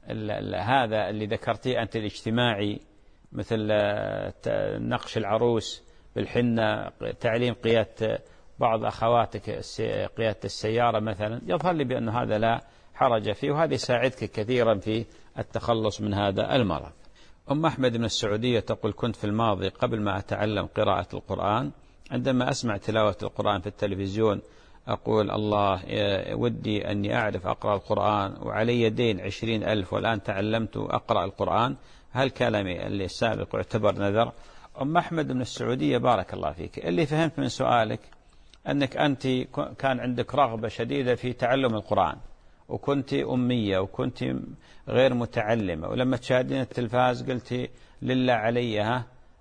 هذا اللي ذكرتيه أنت الاجتماعي، مثل نقش العروس بالحنة، تعليم قيادة بعض أخواتك قيادة السيارة مثلا، يظهر لي بأن هذا لا حرج فيه، وهذا يساعدك كثيرا في التخلص من هذا المرض. أم أحمد من السعودية تقول: كنت في الماضي قبل ما أتعلم قراءة القرآن عندما أسمع تلاوة القرآن في التلفزيون أقول: الله ودي أني أعرف أقرأ القرآن وعلي دين عشرين ألف والآن تعلمت أقرأ القرآن، هل كلامي اللي السابق يعتبر نذر؟ أم أحمد من السعودية بارك الله فيك، اللي فهمت من سؤالك أنك أنت كان عندك رغبة شديدة في تعلم القرآن، وكنت أمية وكنت غير متعلمة، ولما تشاهدين التلفاز قلتي لله علي ها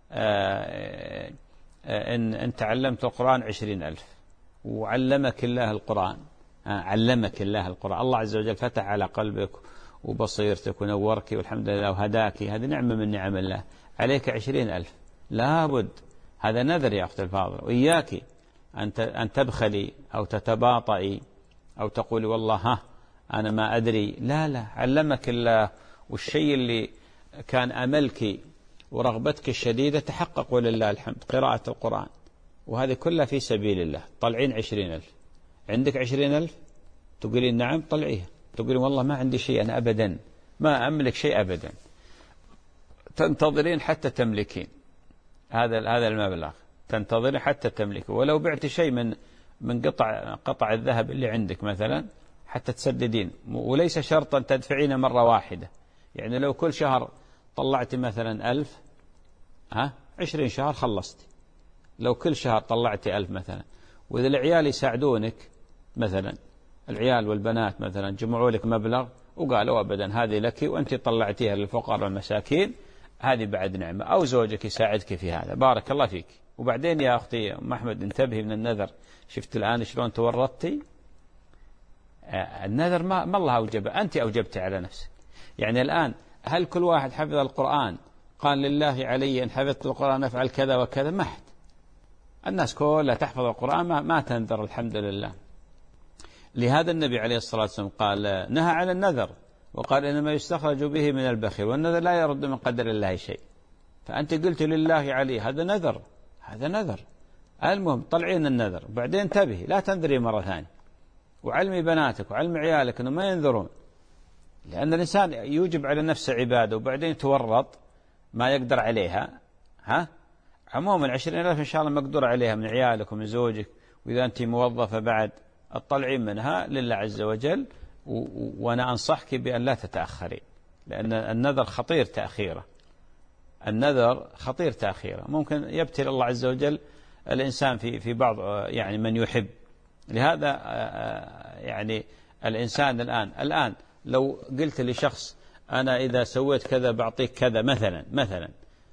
آه إن, إن تعلمت القرآن عشرين ألف وعلمك الله القرآن، آه علمك الله القرآن، الله عز وجل فتح على قلبك وبصيرتك ونورك والحمد لله وهداك، هذه نعمة من نعم الله، عليك عشرين ألف، لابد هذا نذر يا أخت الفاضل. وإياك أن تبخلي أو تتباطئي أو تقولي والله ها أنا ما أدري، لا لا، علمك الله، والشيء اللي كان أملك ورغبتك الشديدة تحقق ولله الحمد، قراءة القرآن، وهذه كلها في سبيل الله. طلعين عشرين ألف، عندك عشرين ألف تقولين نعم طلعيها، تقولين والله ما عندي شيء أنا أبدا، ما أملك شيء أبدا، تنتظرين حتى تملكين هذا هذا المبلغ، تنتظرين حتى تملكه، ولو بعت شيء من من قطع قطع الذهب اللي عندك مثلا حتى تسددين، وليس شرطا تدفعين مرة واحدة، يعني لو كل شهر طلعت مثلا ألف، ها عشرين شهر خلصت، لو كل شهر طلعت ألف مثلا، وإذا العيال يساعدونك مثلا، العيال والبنات مثلا جمعوا لك مبلغ وقالوا أبدا هذه لك وأنت طلعتيها للفقراء والمساكين، هذه بعد نعمة، أو زوجك يساعدك في هذا، بارك الله فيك. وبعدين يا أختي أم أحمد انتبهي من النذر، شفت الآن شلون تورطتي؟ النذر ما, ما الله أوجبه، أنت أوجبت على نفسك. يعني الآن هل كل واحد حفظ القرآن قال لله علي إن حفظت القرآن أفعل كذا وكذا؟ ما حد، الناس كلها تحفظ القرآن ما, ما تنذر الحمد لله. لهذا النبي عليه الصلاة والسلام قال نهى عن النذر، وقال إنما يستخرج به من البخيل، والنذر لا يرد من قدر الله شيء. فأنت قلت لله علي، هذا نذر، هذا نذر. المهم طلعين النذر، وبعدين انتبهي لا تنذري مرة ثانية، وعلمي بناتك وعلمي عيالك أنه ما ينذرون، لأن الإنسان يوجب على نفسه عبادة وبعدين تورط ما يقدر عليها. ها عموما عشرين ألف إن شاء الله مقدور عليها من عيالك ومن زوجك، وإذا أنت موظفة بعد الطلعين منها لله عز وجل. وأنا أنصحك بأن لا تتأخرين، لأن النذر خطير تأخيره، النذر خطير تأخيره، ممكن يبتلي الله عز وجل الإنسان في في بعض يعني من يحب. لهذا يعني الإنسان الآن الآن لو قلت لشخص أنا إذا سويت كذا بعطيك كذا مثلا مثلا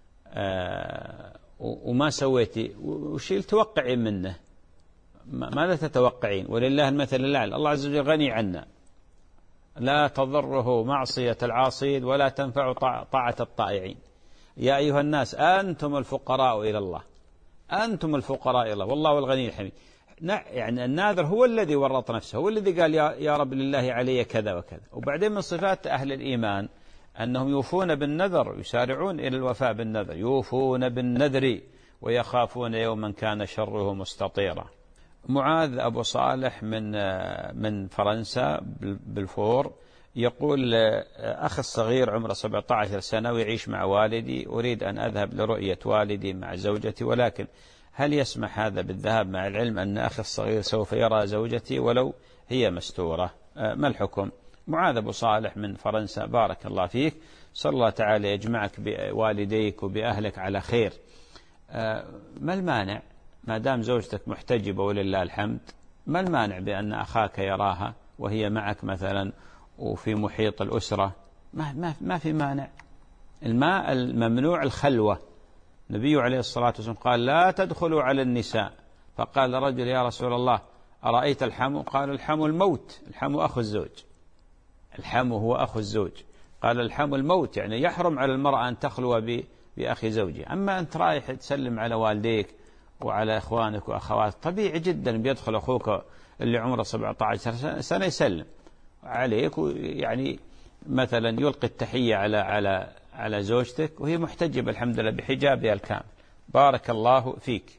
وما سويتي، وش توقعين منه؟ ماذا تتوقعين؟ ولله المثل الأعلى، الله عز وجل غني عنا، لا تضره معصية العاصين ولا تنفع طاعة الطائعين. يا أيها الناس أنتم الفقراء إلى الله، أنتم الفقراء إلى الله والله الغني الحميد. يعني الناذر هو الذي ورط نفسه، هو الذي قال يا, يا رب لله علي كذا وكذا. وبعدين من صفات أهل الإيمان أنهم يوفون بالنذر، يسارعون إلى الوفاء بالنذر، يوفون بالنذر ويخافون يوما كان شره مستطيرا. معاذ أبو صالح من من فرنسا بالفور يقول أخي الصغير عمره سبعة عشر سنة ويعيش مع والدي، أريد أن أذهب لرؤية والدي مع زوجتي، ولكن هل يسمح هذا بالذهاب مع العلم أن أخي الصغير سوف يرى زوجتي ولو هي مستورة؟ ما الحكم؟ معاذ أبو صالح من فرنسا، بارك الله فيك، صلى الله تعالى يجمعك بوالديك وبأهلك على خير. ما المانع ما دام زوجتك محتجبة ولله الحمد، ما المانع بأن أخاك يراها وهي معك مثلا وفي محيط الأسرة؟ ما, ما, ما في مانع. الماء الممنوع الخلوة. النبي عليه الصلاة والسلام قال لا تدخلوا على النساء، فقال رجل يا رسول الله أرأيت الحمو؟ قال الحمو الموت، الحمو أخو الزوج، الحمو هو أخو الزوج. قال الحمو الموت، يعني يحرم على المرأة أن تخلو بأخي زوجها. أما أنت رايح تسلم على والديك وعلى إخوانك وأخواتك، طبيعي جدا بيدخل أخوك اللي عمره سبعة عشر سنة يسلم عليك، ويعني مثلا يلقي التحية على على على زوجتك وهي محتجبة الحمد لله بحجابها الكامل. بارك الله فيك.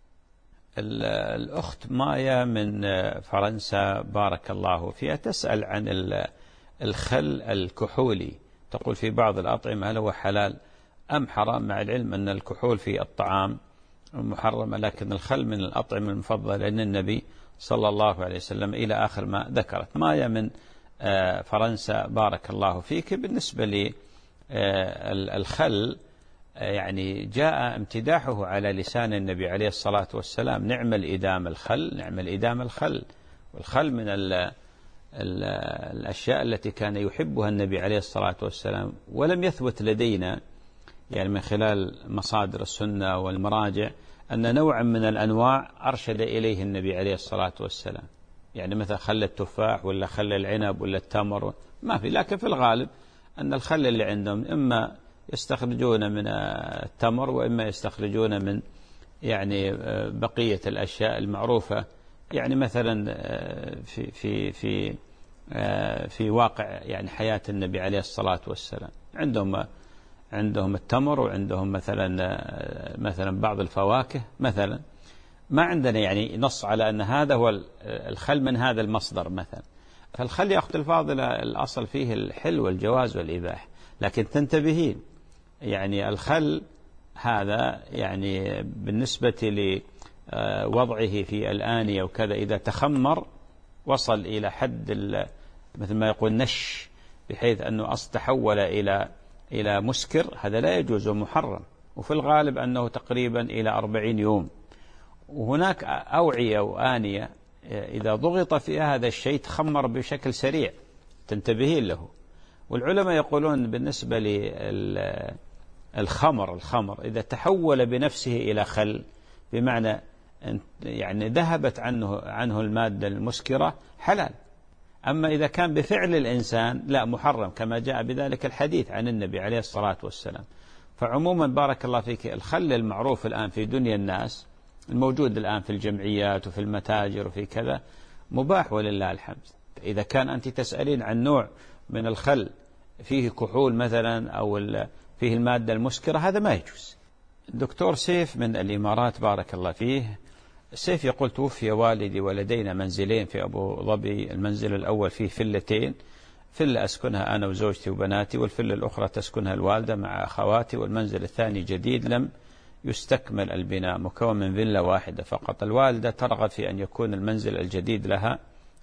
الأخت مايا من فرنسا، بارك الله فيها، تسأل عن الخل الكحولي، تقول في بعض الأطعمة هل هو حلال أم حرام، مع العلم أن الكحول في الطعام محرمة، لكن الخل من الأطعمة المفضلة لأن النبي صلى الله عليه وسلم إلى آخر ما ذكرت. مايا من فرنسا، بارك الله فيك. بالنسبة للخل يعني جاء امتداحه على لسان النبي عليه الصلاة والسلام، نعم الإدام الخل، نعم الإدام الخل. والخل من ال ال الأشياء التي كان يحبها النبي عليه الصلاة والسلام، ولم يثبت لدينا يعني من خلال مصادر السنة والمراجع أن نوعا من الأنواع أرشد إليه النبي عليه الصلاة والسلام، يعني مثل خل التفاح ولا خل العنب ولا التمر، ما في. لكن في الغالب أن الخل اللي عندهم إما يستخرجون من التمر وإما يستخرجون من يعني بقية الأشياء المعروفة، يعني مثلا في في في في واقع يعني حياة النبي عليه الصلاة والسلام عندهم عندهم التمر، وعندهم مثلا مثلا بعض الفواكه مثلا. ما عندنا يعني نص على أن هذا هو الخل من هذا المصدر مثلا. فالخل يا أخت الفاضلة الأصل فيه الحل والجواز والإباحة، لكن تنتبهين يعني الخل هذا يعني بالنسبة لوضعه في الآنية وكذا إذا تخمر وصل إلى حد مثل ما يقول نش، بحيث أنه تحول إلى إلى مسكر، هذا لا يجوز ومحرم، وفي الغالب أنه تقريبا إلى أربعين يوم. وهناك أوعية وآنية إذا ضغط فيها هذا الشيء تخمر بشكل سريع، تنتبهين له. والعلماء يقولون بالنسبة للخمر، الخمر إذا تحول بنفسه إلى خل، بمعنى يعني ذهبت عنه عنه المادة المسكرة، حلال. أما إذا كان بفعل الإنسان لا، محرم، كما جاء بذلك الحديث عن النبي عليه الصلاة والسلام. فعموما بارك الله فيك، الخل المعروف الآن في دنيا الناس، الموجود الآن في الجمعيات وفي المتاجر وفي كذا، مباح ولله الحمد. إذا كان أنت تسألين عن نوع من الخل فيه كحول مثلا أو فيه المادة المسكرة، هذا ما يجوز. الدكتور سيف من الإمارات، بارك الله فيه. سيف يقول توفي والدي ولدينا منزلين في أبو ظبي، المنزل الأول فيه فلتين، فلة أسكنها أنا وزوجتي وبناتي، والفلة الأخرى تسكنها الوالدة مع أخواتي، والمنزل الثاني جديد لم يستكمل البناء، مكون من فيلا واحدة فقط. الوالدة ترغب في أن يكون المنزل الجديد لها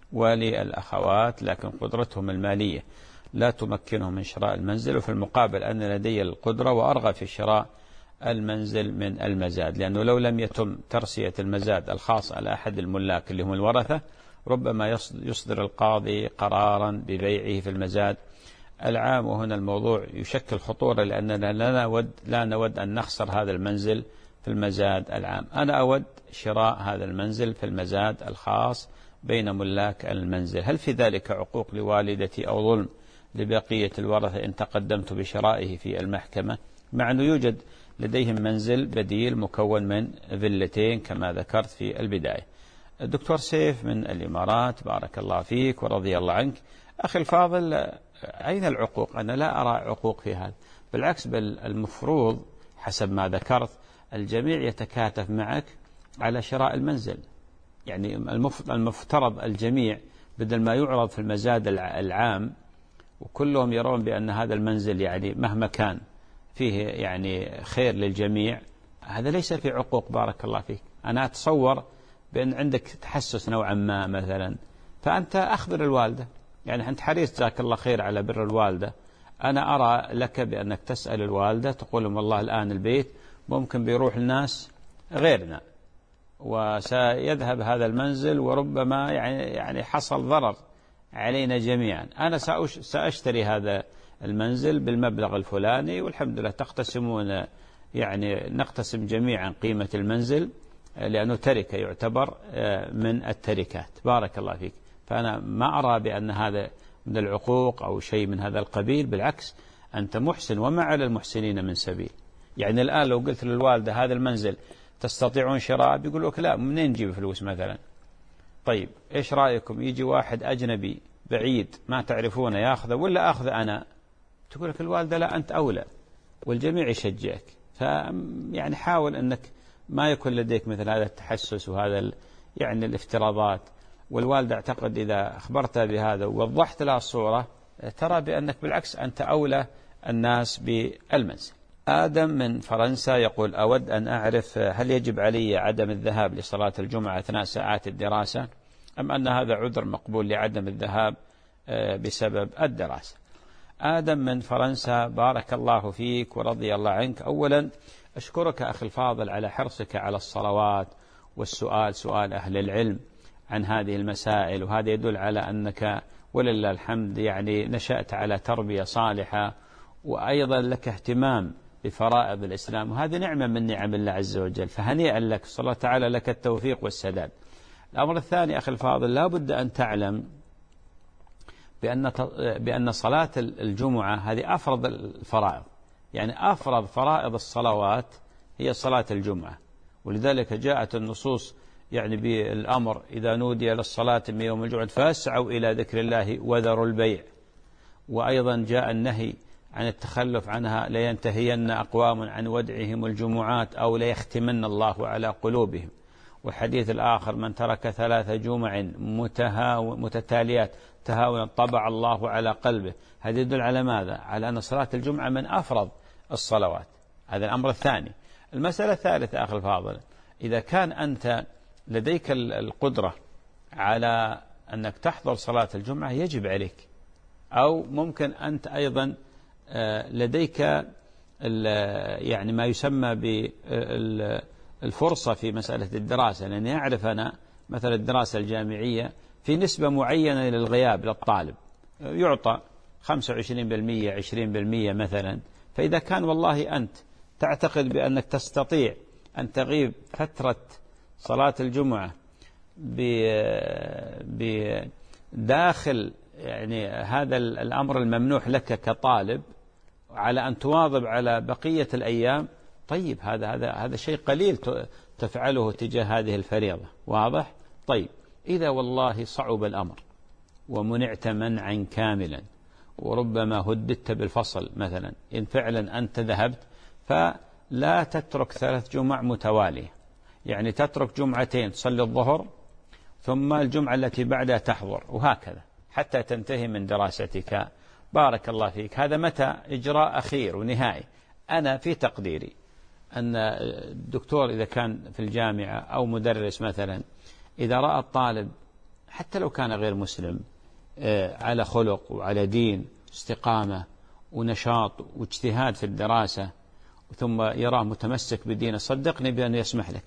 وللأخوات، لكن قدرتهم المالية لا تمكنهم من شراء المنزل، وفي المقابل أن لدي القدرة وأرغب في شراء المنزل من المزاد، لأنه لو لم يتم ترسية المزاد الخاص على أحد الملاك اللي هم الورثة، ربما يصدر القاضي قرارا ببيعه في المزاد العام. وهنا الموضوع يشكل خطورة، لأننا لا نود, لا نود أن نخسر هذا المنزل في المزاد العام. أنا أود شراء هذا المنزل في المزاد الخاص بين ملاك المنزل. هل في ذلك عقوق لوالدتي أو ظلم لبقية الورثة إن تقدمت بشرائه في المحكمة، مع أنه يوجد لديهم منزل بديل مكون من فيلتين كما ذكرت في البداية؟ الدكتور سيف من الإمارات، بارك الله فيك ورضي الله عنك. أخي الفاضل، أين العقوق؟ أنا لا أرى عقوق في هذا، بالعكس، بل المفروض حسب ما ذكرت الجميع يتكاتف معك على شراء المنزل. يعني المفترض الجميع بدل ما يعرض في المزاد العام وكلهم يرون بأن هذا المنزل يعني مهما كان فيه يعني خير للجميع، هذا ليس في عقوق. بارك الله فيك. أنا أتصور بأن عندك تحسس نوعا ما مثلا، فأنت أخبر الوالدة يعني أنت حريص جزاك الله خير على بر الوالدة، أنا أرى لك بأنك تسأل الوالدة تقول لهم والله الآن البيت ممكن بيروح الناس غيرنا وسيذهب هذا المنزل وربما يعني يعني حصل ضرر علينا جميعا، أنا سأشتري هذا المنزل بالمبلغ الفلاني والحمد لله تقتسمون، يعني نقتسم جميعا قيمة المنزل لأنه تركة يعتبر من التركات. بارك الله فيك. فأنا ما أرى بأن هذا من العقوق أو شيء من هذا القبيل، بالعكس أنت محسن وما على المحسنين من سبيل. يعني الآن لو قلت للوالدة هذا المنزل تستطيعون شراءه، بيقول لك لا، منين نجيب فلوس مثلا؟ طيب إيش رأيكم يجي واحد أجنبي بعيد ما تعرفونه يأخذه ولا أخذ أنا؟ تقول لك الوالدة لا أنت أولى، والجميع يشجعك. فيعني حاول أنك ما يكون لديك مثل هذا التحسس وهذا يعني الافتراضات. والوالدة أعتقد إذا أخبرتها بهذا ووضحت لها الصورة ترى بأنك بالعكس أنت أولى الناس بالمنزل. آدم من فرنسا يقول أود أن أعرف هل يجب علي عدم الذهاب لصلاة الجمعة أثناء ساعات الدراسة أم أن هذا عذر مقبول لعدم الذهاب بسبب الدراسة؟ آدم من فرنسا بارك الله فيك ورضي الله عنك. أولا أشكرك أخي الفاضل على حرصك على الصلوات والسؤال سؤال أهل العلم عن هذه المسائل، وهذا يدل على أنك ولله الحمد يعني نشأت على تربية صالحة، وأيضا لك اهتمام بفرائض الإسلام، وهذه نعمة من نعم الله عز وجل، فهنيئا لك، صلى الله تعالى لك التوفيق والسداد. الأمر الثاني أخي الفاضل، لا بد أن تعلم بأن بأن صلاة الجمعة هذه أفرض الفرائض، يعني أفرض فرائض الصلوات هي صلاة الجمعة، ولذلك جاءت النصوص يعني بالأمر إذا نودي للصلاة من يوم الجمعة فاسعوا إلى ذكر الله وذروا البيع، وأيضا جاء النهي عن التخلف عنها، لينتهين أقوام عن ودعهم الجمعات أو ليختمن الله على قلوبهم. والحديث الآخر من ترك ثلاث جمع متتاليات تهاونا طبع الله على قلبه. هذا يدل على ماذا؟ على أن صلاة الجمعة من أفرض الصلوات. هذا الأمر الثاني. المسألة الثالثة أخي الفاضل، إذا كان أنت لديك القدرة على أنك تحضر صلاة الجمعة يجب عليك، أو ممكن أنت أيضا لديك يعني ما يسمى بالفرصة في مسألة الدراسة، لأن يعرف أنا مثلا الدراسة الجامعية في نسبة معينة للغياب للطالب يعطى خمسة وعشرين بالمئة عشرين بالمئة مثلا. فإذا كان والله أنت تعتقد بأنك تستطيع أن تغيب فترة صلاة الجمعة بداخل يعني هذا الأمر الممنوح لك كطالب على أن تواظب على بقية الأيام، طيب هذا هذا هذا شيء قليل تفعله تجاه هذه الفريضة. واضح؟ طيب إذا والله صعب الأمر ومنعت منعا كاملا وربما هددت بالفصل مثلا، إن فعلا أنت ذهبت فلا تترك ثلاث جمع متوالية، يعني تترك جمعتين تصلي الظهر ثم الجمعة التي بعدها تحضر، وهكذا حتى تنتهي من دراستك. بارك الله فيك. هذا متى إجراء أخير ونهائي. أنا في تقديري أن الدكتور إذا كان في الجامعة أو مدرس مثلا، إذا رأى الطالب حتى لو كان غير مسلم على خلق وعلى دين استقامة ونشاط واجتهاد في الدراسة، ثم يراه متمسك بدينه، صدقني بأنه يسمح لك،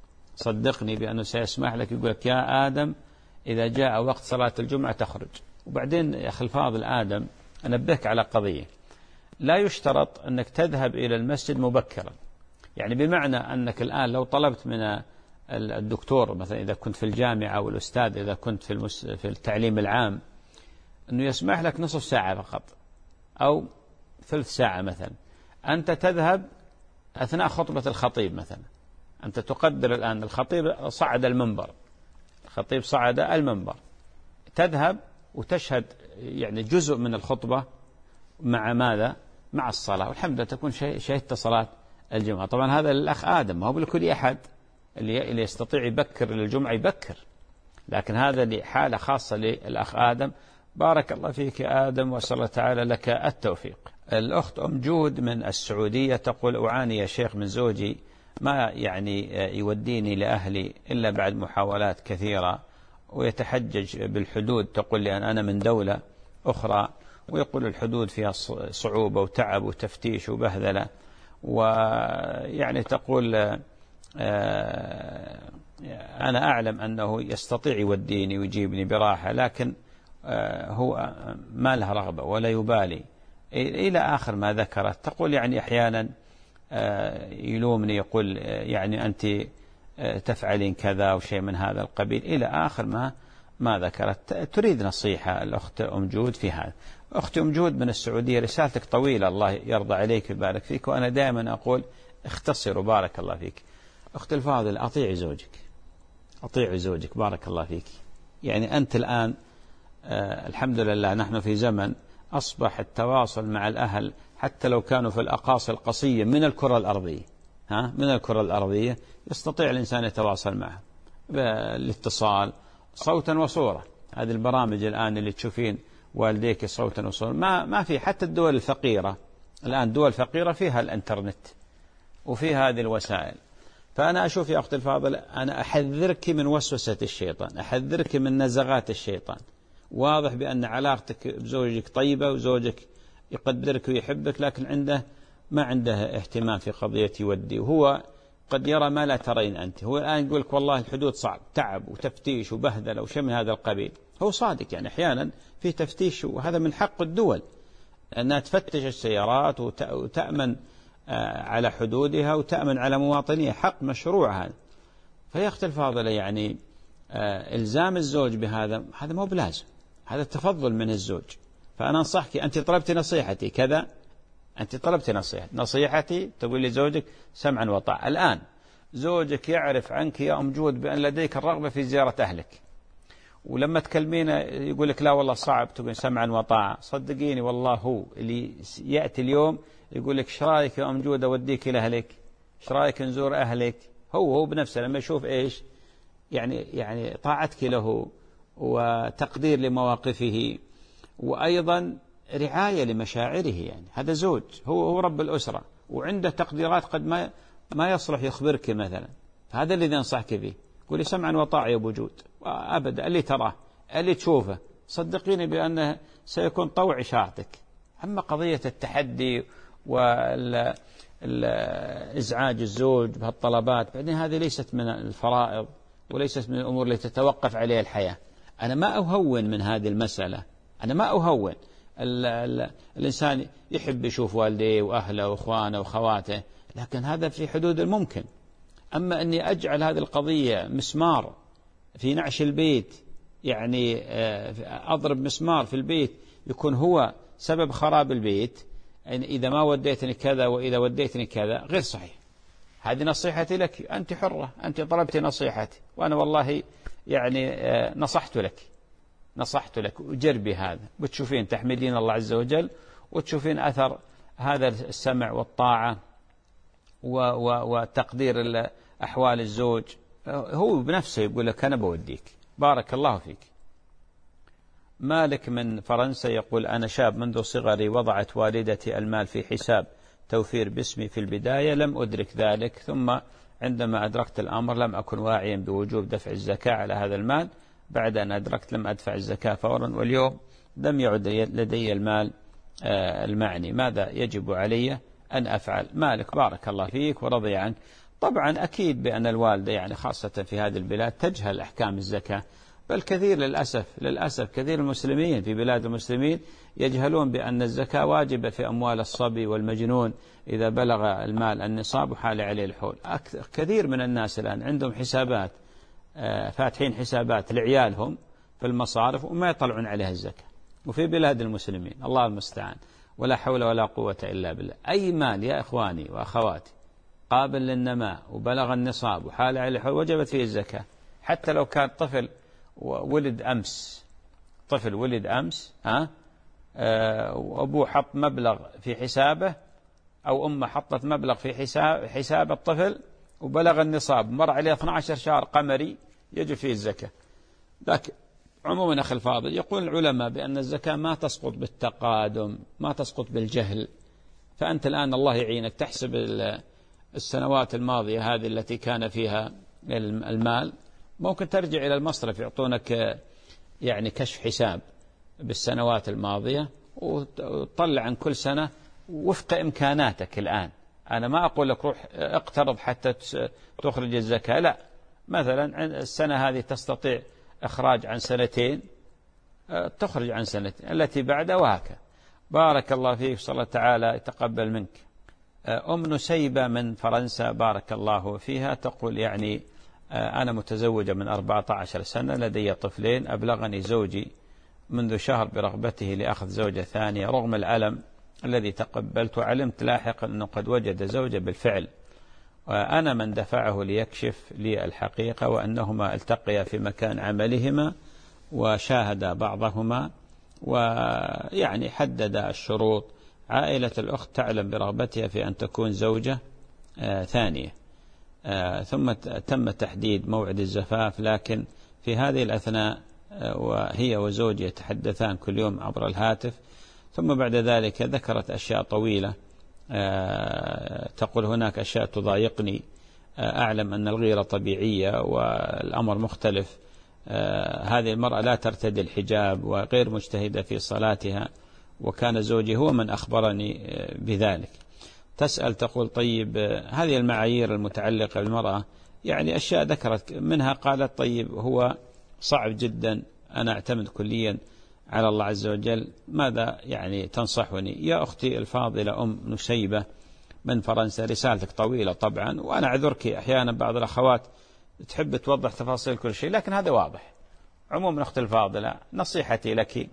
صدقني بأنه سيسمح لك، يقول لك يا آدم إذا جاء وقت صلاة الجمعة تخرج. وبعدين يا أخي الفاضل آدم أنبهك على قضية، لا يشترط أنك تذهب إلى المسجد مبكرا، يعني بمعنى أنك الآن لو طلبت من الدكتور مثلا إذا كنت في الجامعة والأستاذ إذا كنت في, المس... في التعليم العام أنه يسمح لك نصف ساعة فقط أو ثلث ساعة مثلا، أنت تذهب أثناء خطبة الخطيب مثلا، أنت تقدر الآن الخطيب صعد المنبر، الخطيب صعد المنبر، تذهب وتشهد يعني جزء من الخطبة مع ماذا؟ مع الصلاة، والحمد لله تكون شهدت صلاة الجمعة. طبعا هذا للأخ آدم، ما هو لكل أحد اللي يستطيع يبكر للجمعة يبكر، لكن هذا لحالة خاصة للأخ آدم. بارك الله فيك يا آدم وأسأل الله تعالى لك التوفيق. الأخت أم جود من السعودية تقول أعاني يا شيخ من زوجي ما يعني يوديني لأهلي إلا بعد محاولات كثيرة، ويتحجج بالحدود، تقول لي أنا من دولة أخرى، ويقول الحدود فيها صعوبة وتعب وتفتيش وبهذلة، ويعني تقول أنا أعلم أنه يستطيع يوديني ويجيبني براحة، لكن هو ما له رغبة ولا يبالي إلى آخر ما ذكرت. تقول يعني أحيانا يلومني، يقول يعني أنت تفعلين كذا وشيء من هذا القبيل إلى آخر ما ما ذكرت. تريد نصيحة الأخت أم جود في هذا. أختي أم جود من السعودية، رسالتك طويلة، الله يرضى عليك ويبارك فيك، وأنا دائما أقول اختصروا بارك الله فيك. أختي الفاضل، أطيعي زوجك، أطيعي زوجك بارك الله فيك. يعني أنت الآن آه الحمد لله نحن في زمن أصبح التواصل مع الأهل حتى لو كانوا في الأقاصي القصية من الكرة الأرضية، ها من الكرة الأرضية يستطيع الإنسان يتواصل معه بالاتصال صوتا وصورة. هذه البرامج الآن اللي تشوفين والديك صوتا وصورة، ما ما في حتى الدول الفقيرة الآن، دول فقيرة فيها الإنترنت وفيها هذه الوسائل. فأنا أشوف يا أختي الفاضل، أنا أحذرك من وسوسة الشيطان، أحذرك من نزغات الشيطان. واضح بأن علاقتك بزوجك طيبة وزوجك يقدرك ويحبك، لكن عنده ما عنده اهتمام في قضية ودي، وهو قد يرى ما لا ترين أنت. هو الآن يقول لك والله الحدود صعب، تعب وتفتيش وبهذلة وشيء من هذا القبيل. هو صادق، يعني أحيانا في تفتيش، وهذا من حق الدول أنها تفتش السيارات وتأمن على حدودها وتأمن على مواطنيها، حق مشروع هذا. فيا أختي الفاضلة، يعني إلزام الزوج بهذا هذا مو بلازم، هذا تفضل من الزوج. فأنا أنصحك، أنت طلبت نصيحتي كذا، أنت طلبت نصيحتي نصيحتي تقول لي زوجك سمعا وطاعة. الآن زوجك يعرف عنك يا أم جود بأن لديك الرغبة في زيارة أهلك، ولما تكلمينه يقول لك لا والله صعب، تقول سمعا وطاعة. صدقيني والله هو اللي يأتي اليوم يقول لك ايش رايك يا أم جود أوديك إلى أهلك، ايش رايك نزور أهلك. هو هو بنفسه لما يشوف إيش يعني يعني طاعتك له وتقدير لمواقفه، وأيضا رعاية لمشاعره. يعني هذا زوج، هو هو رب الأسرة، وعنده تقديرات قد ما ما يصلح يخبرك مثلا. هذا الذي أنصحك به. قولي سمعا وطاعة يا أبو جود، أبدا اللي تراه اللي تشوفه صدقيني بأنه سيكون طوع إشارتك. أما قضية التحدي والإزعاج الزوج بهالطلبات، بعدين هذه ليست من الفرائض وليست من الأمور التي تتوقف عليها الحياة. أنا ما أهون من هذه المسألة، أنا ما أهون. ال ال الإنسان يحب يشوف والديه وأهله وأخوانه وخواته، لكن هذا في حدود الممكن. أما أني أجعل هذه القضية مسمار في نعش البيت، يعني أضرب مسمار في البيت يكون هو سبب خراب البيت، يعني إذا ما وديتني كذا وإذا وديتني كذا، غير صحيح. هذه نصيحتي لك، أنت حرة، أنت طلبت نصيحتي، وأنا والله يعني نصحت لك نصحت لك وجربي هذا، وتشوفين تحمدين الله عز وجل، وتشوفين أثر هذا السمع والطاعة وتقدير أحوال الزوج. هو بنفسه يقول لك أنا بوديك، بارك الله فيك. مالك من فرنسا يقول أنا شاب منذ صغري وضعت والدتي المال في حساب توفير باسمي في البداية، لم أدرك ذلك، ثم عندما أدركت الأمر لم أكن واعيا بوجوب دفع الزكاة على هذا المال. بعد أن أدركت لم أدفع الزكاة فورا، واليوم لم يعد لدي المال المعني، ماذا يجب علي أن أفعل؟ مالك بارك الله فيك ورضي عنك. طبعا أكيد بأن الوالدة يعني خاصة في هذه البلاد تجهل أحكام الزكاة، بل كثير للأسف للأسف كثير المسلمين في بلاد المسلمين يجهلون بأن الزكاة واجبة في أموال الصبي والمجنون إذا بلغ المال النصاب وحال عليه الحول. كثير من الناس الآن عندهم حسابات، فاتحين حسابات لعيالهم في المصارف وما يطلعون عليها الزكاة، وفي بلاد المسلمين الله المستعان، ولا حول ولا قوة إلا بالله. أي مال يا إخواني وأخواتي قابل للنماء وبلغ النصاب وحال عليه الحول وجبت فيه الزكاة، حتى لو كان طفل ولد أمس، طفل ولد أمس ها أه وأبوه حط مبلغ في حسابه أو أمه حطت مبلغ في حساب حساب الطفل وبلغ النصاب مر عليه اثني عشر شهر قمري يجب فيه الزكاة. لكن عموما أخي الفاضل، يقول العلماء بأن الزكاة ما تسقط بالتقادم، ما تسقط بالجهل. فأنت الآن الله يعينك تحسب السنوات الماضية هذه التي كان فيها المال ممكن ترجع إلى المصرف يعطونك يعني كشف حساب بالسنوات الماضية وتطلع عن كل سنة وفق إمكاناتك. الآن أنا ما أقول لك روح اقترض حتى تخرج الزكاة، لا، مثلا السنة هذه تستطيع إخراج عن سنتين، تخرج عن سنتين التي بعدها، وهكذا. بارك الله فيك، صلى الله تعالى يتقبل منك. أم نسيبة من فرنسا بارك الله فيها تقول يعني أنا متزوجة من أربعة عشر سنة، لدي طفلين، أبلغني زوجي منذ شهر برغبته لأخذ زوجة ثانية رغم الألم الذي تقبلت، وعلمت لاحقا أنه قد وجد زوجة بالفعل، وأنا من دفعه ليكشف لي الحقيقة، وأنهما التقيا في مكان عملهما وشاهدا بعضهما، ويعني حدد الشروط. عائلة الأخت تعلم برغبتها في أن تكون زوجة آه ثانية، آه ثم تم تحديد موعد الزفاف، لكن في هذه الأثناء آه وهي وزوجي يتحدثان كل يوم عبر الهاتف. ثم بعد ذلك ذكرت أشياء طويلة، آه تقول هناك أشياء تضايقني، آه أعلم أن الغيرة طبيعية والأمر مختلف، آه هذه المرأة لا ترتدي الحجاب وغير مجتهدة في صلاتها، وكان زوجي هو من أخبرني بذلك. تسأل تقول طيب هذه المعايير المتعلقة بالمرأة يعني أشياء ذكرت منها، قالت طيب هو صعب جدا، أنا أعتمد كليا على الله عز وجل، ماذا يعني تنصحني؟ يا أختي الفاضلة أم نسيبة من فرنسا، رسالتك طويلة طبعا، وأنا أعذرك أحيانا بعض الأخوات تحب توضح تفاصيل كل شيء، لكن هذا واضح. عموما أختي الفاضلة، نصيحتي لك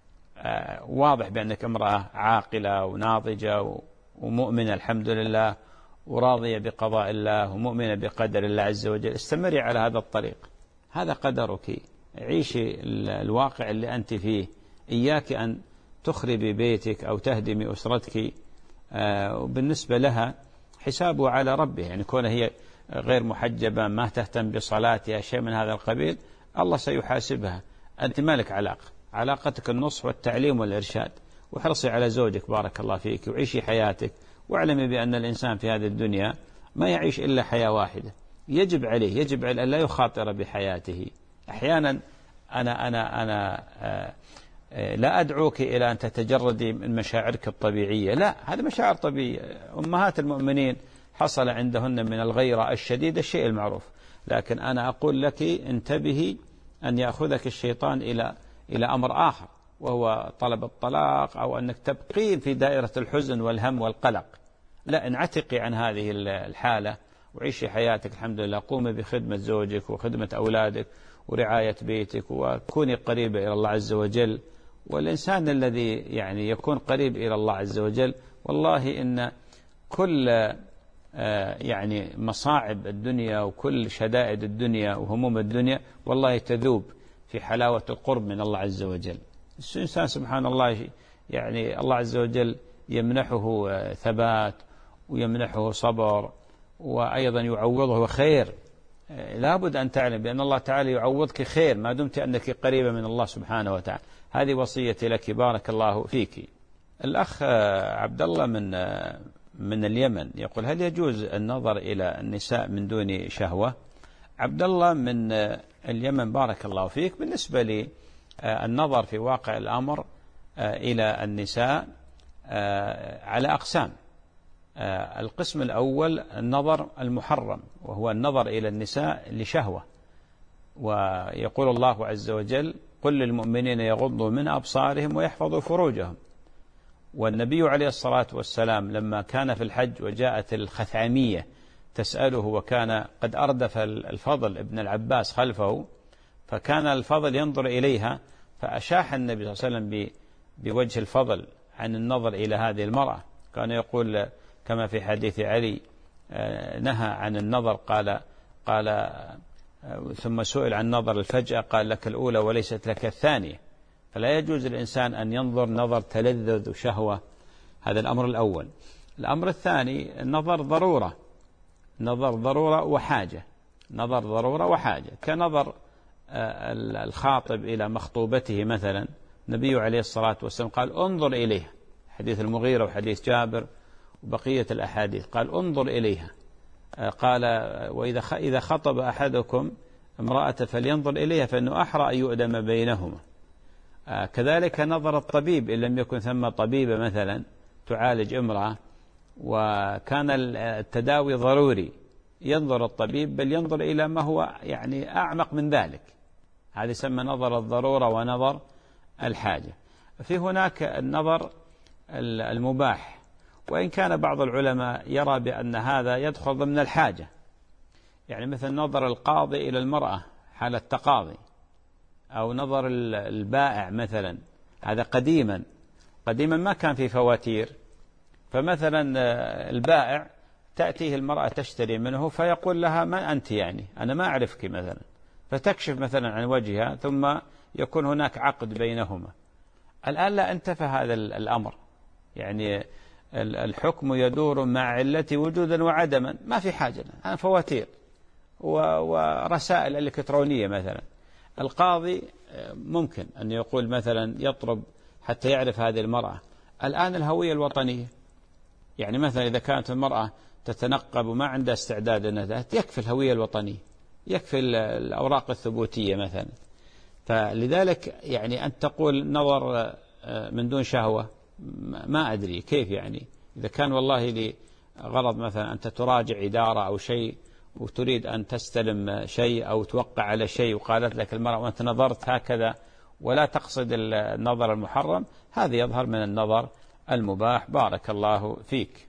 آه واضح بأنك امرأة عاقلة وناضجة ومؤمنة الحمد لله، وراضية بقضاء الله ومؤمنة بقدر الله عز وجل. استمري على هذا الطريق، هذا قدرك، عيشي الواقع اللي أنت فيه. إياك أن تخربي بيتك أو تهدمي أسرتك، آه وبالنسبة لها حسابه على ربه، يعني كونها هي غير محجبة، ما تهتم بصلاتها، شيء من هذا القبيل، الله سيحاسبها. أنت مالك علاقة، علاقتك النصح والتعليم والإرشاد. وحرصي على زوجك بارك الله فيك، وعيشي حياتك، واعلمي بأن الإنسان في هذه الدنيا ما يعيش إلا حياة واحدة، يجب عليه يجب عليه أن لا يخاطر بحياته. أحيانا أنا أنا أنا آآ آآ لا أدعوك إلى أن تتجردي من مشاعرك الطبيعية، لا، هذه مشاعر طبيعية. أمهات المؤمنين حصل عندهن من الغيرة الشديدة الشيء المعروف، لكن أنا أقول لك انتبهي أن يأخذك الشيطان إلى إلى أمر آخر، وهو طلب الطلاق، أو أنك تبقين في دائرة الحزن والهم والقلق. لا، انعتقي عن هذه الحالة وعيشي حياتك الحمد لله. قومي بخدمة زوجك وخدمة أولادك ورعاية بيتك، وكوني قريبة إلى الله عز وجل. والإنسان الذي يعني يكون قريب إلى الله عز وجل، والله إن كل يعني مصاعب الدنيا وكل شدائد الدنيا وهموم الدنيا والله تذوب في حلاوة القرب من الله عز وجل. الإنسان سبحان الله يعني الله عز وجل يمنحه ثبات ويمنحه صبر، وأيضا يعوضه خير. لابد أن تعلم بأن الله تعالى يعوضك خير ما دمت أنك قريبة من الله سبحانه وتعالى. هذه وصيتي لك بارك الله فيك. الأخ عبد الله من من اليمن يقول هل يجوز النظر إلى النساء من دون شهوة؟ عبد الله من اليمن بارك الله فيك، بالنسبة لي النظر في واقع الأمر إلى النساء على أقسام. القسم الأول النظر المحرم، وهو النظر إلى النساء لشهوة، ويقول الله عز وجل قل للمؤمنين يغضوا من أبصارهم ويحفظوا فروجهم. والنبي عليه الصلاة والسلام لما كان في الحج وجاءت الخثعمية تسأله، وكان قد أردف الفضل ابن العباس خلفه، فكان الفضل ينظر إليها، فأشاح النبي صلى الله عليه وسلم بوجه الفضل عن النظر إلى هذه المرأة. كان يقول كما في حديث علي نهى عن النظر، قال قال ثم سئل عن نظر الفجأة قال لك الأولى وليست لك الثانية. فلا يجوز الإنسان أن ينظر نظر تلذذ وشهوة، هذا الأمر الأول. الأمر الثاني النظر ضرورة، نظر ضرورة وحاجة، نظر ضرورة وحاجة، كنظر الخاطب إلى مخطوبته مثلا. النبي عليه الصلاة والسلام قال انظر إليها، حديث المغيرة وحديث جابر وبقية الأحاديث، قال انظر إليها. قال وإذا إذا خطب أحدكم امرأته فلينظر إليها فإنه أحرى أن يؤدم بينهما. آه كذلك نظر الطبيب إن لم يكن ثم طبيبة مثلا تعالج امرأة وكان التداوي ضروري، ينظر الطبيب بل ينظر إلى ما هو يعني أعمق من ذلك. هذا يسمى نظر الضرورة ونظر الحاجة. في هناك النظر المباح، وإن كان بعض العلماء يرى بأن هذا يدخل ضمن الحاجة، يعني مثل نظر القاضي إلى المرأة حال التقاضي، أو نظر البائع مثلا. هذا قديما قديما ما كان في فواتير، فمثلا البائع تأتيه المرأة تشتري منه فيقول لها من أنت، يعني أنا ما أعرفك مثلا، فتكشف مثلا عن وجهها ثم يكون هناك عقد بينهما. الآن لا انتفى هذا الأمر، يعني الحكم يدور مع علة وجودا وعدما، ما في حاجة الآن فواتير ورسائل الإلكترونية مثلا. القاضي ممكن أن يقول مثلا يطلب حتى يعرف هذه المرأة. الآن الهوية الوطنية، يعني مثلا إذا كانت المرأة تتنقب وما عندها استعداد أنها يكفي الهوية الوطنية، يكفي الأوراق الثبوتية مثلا. فلذلك يعني أن تقول نظر من دون شهوة، ما أدري كيف، يعني إذا كان والله لغرض مثلا أنت تراجع إدارة أو شيء وتريد أن تستلم شيء أو توقع على شيء وقالت لك المرأة وأنت نظرت هكذا ولا تقصد النظر المحرم، هذا يظهر من النظر المباح. بارك الله فيك.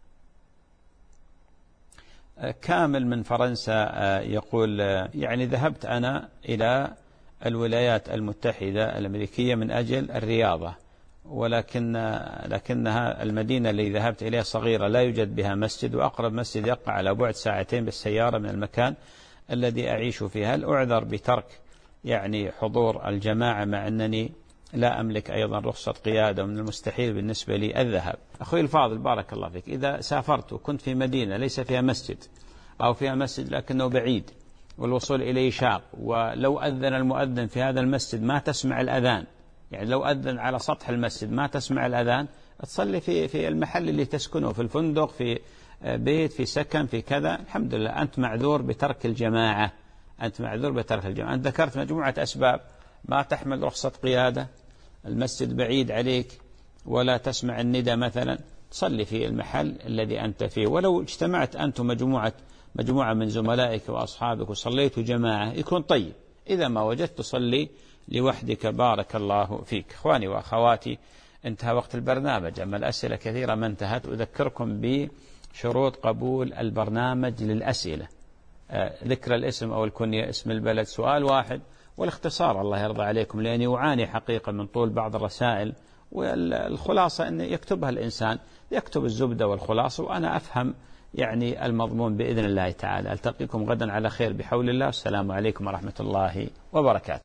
كامل من فرنسا يقول يعني ذهبت أنا إلى الولايات المتحدة الأمريكية من أجل الرياضة، ولكن لكنها المدينة اللي ذهبت إليها صغيرة لا يوجد بها مسجد، وأقرب مسجد يقع على بعد ساعتين بالسيارة من المكان الذي أعيش فيه. هل أعذر بترك يعني حضور الجماعة مع أنني لا أملك أيضا رخصة قيادة، ومن المستحيل بالنسبة لي الذهاب؟ أخوي الفاضل بارك الله فيك، إذا سافرت وكنت في مدينة ليس فيها مسجد أو فيها مسجد لكنه بعيد والوصول إليه شاق، ولو أذن المؤذن في هذا المسجد ما تسمع الأذان، يعني لو أذن على سطح المسجد ما تسمع الأذان، تصلي في في المحل اللي تسكنه، في الفندق، في بيت، في سكن، في كذا، الحمد لله أنت معذور بترك الجماعة، أنت معذور بترك الجماعة. أنت ذكرت مجموعة أسباب، ما تحمل رخصة قيادة، المسجد بعيد عليك، ولا تسمع الندى مثلا، تصلي في المحل الذي أنت فيه. ولو اجتمعت أنت مجموعة مجموعة من زملائك وأصحابك وصليتوا جماعة يكون طيب، إذا ما وجدت تصلي لوحدك. بارك الله فيك. إخواني وأخواتي، انتهى وقت البرنامج، أما الأسئلة كثيرة ما انتهت. أذكركم بشروط قبول البرنامج للأسئلة: آه ذكر الاسم أو الكنية، اسم البلد، سؤال واحد، والاختصار الله يرضى عليكم، لأني أعاني حقيقة من طول بعض الرسائل، والخلاصة أن يكتبها الإنسان، يكتب الزبدة والخلاصة وأنا أفهم يعني المضمون بإذن الله تعالى. ألتقيكم غدا على خير بحول الله. السلام عليكم ورحمة الله وبركاته.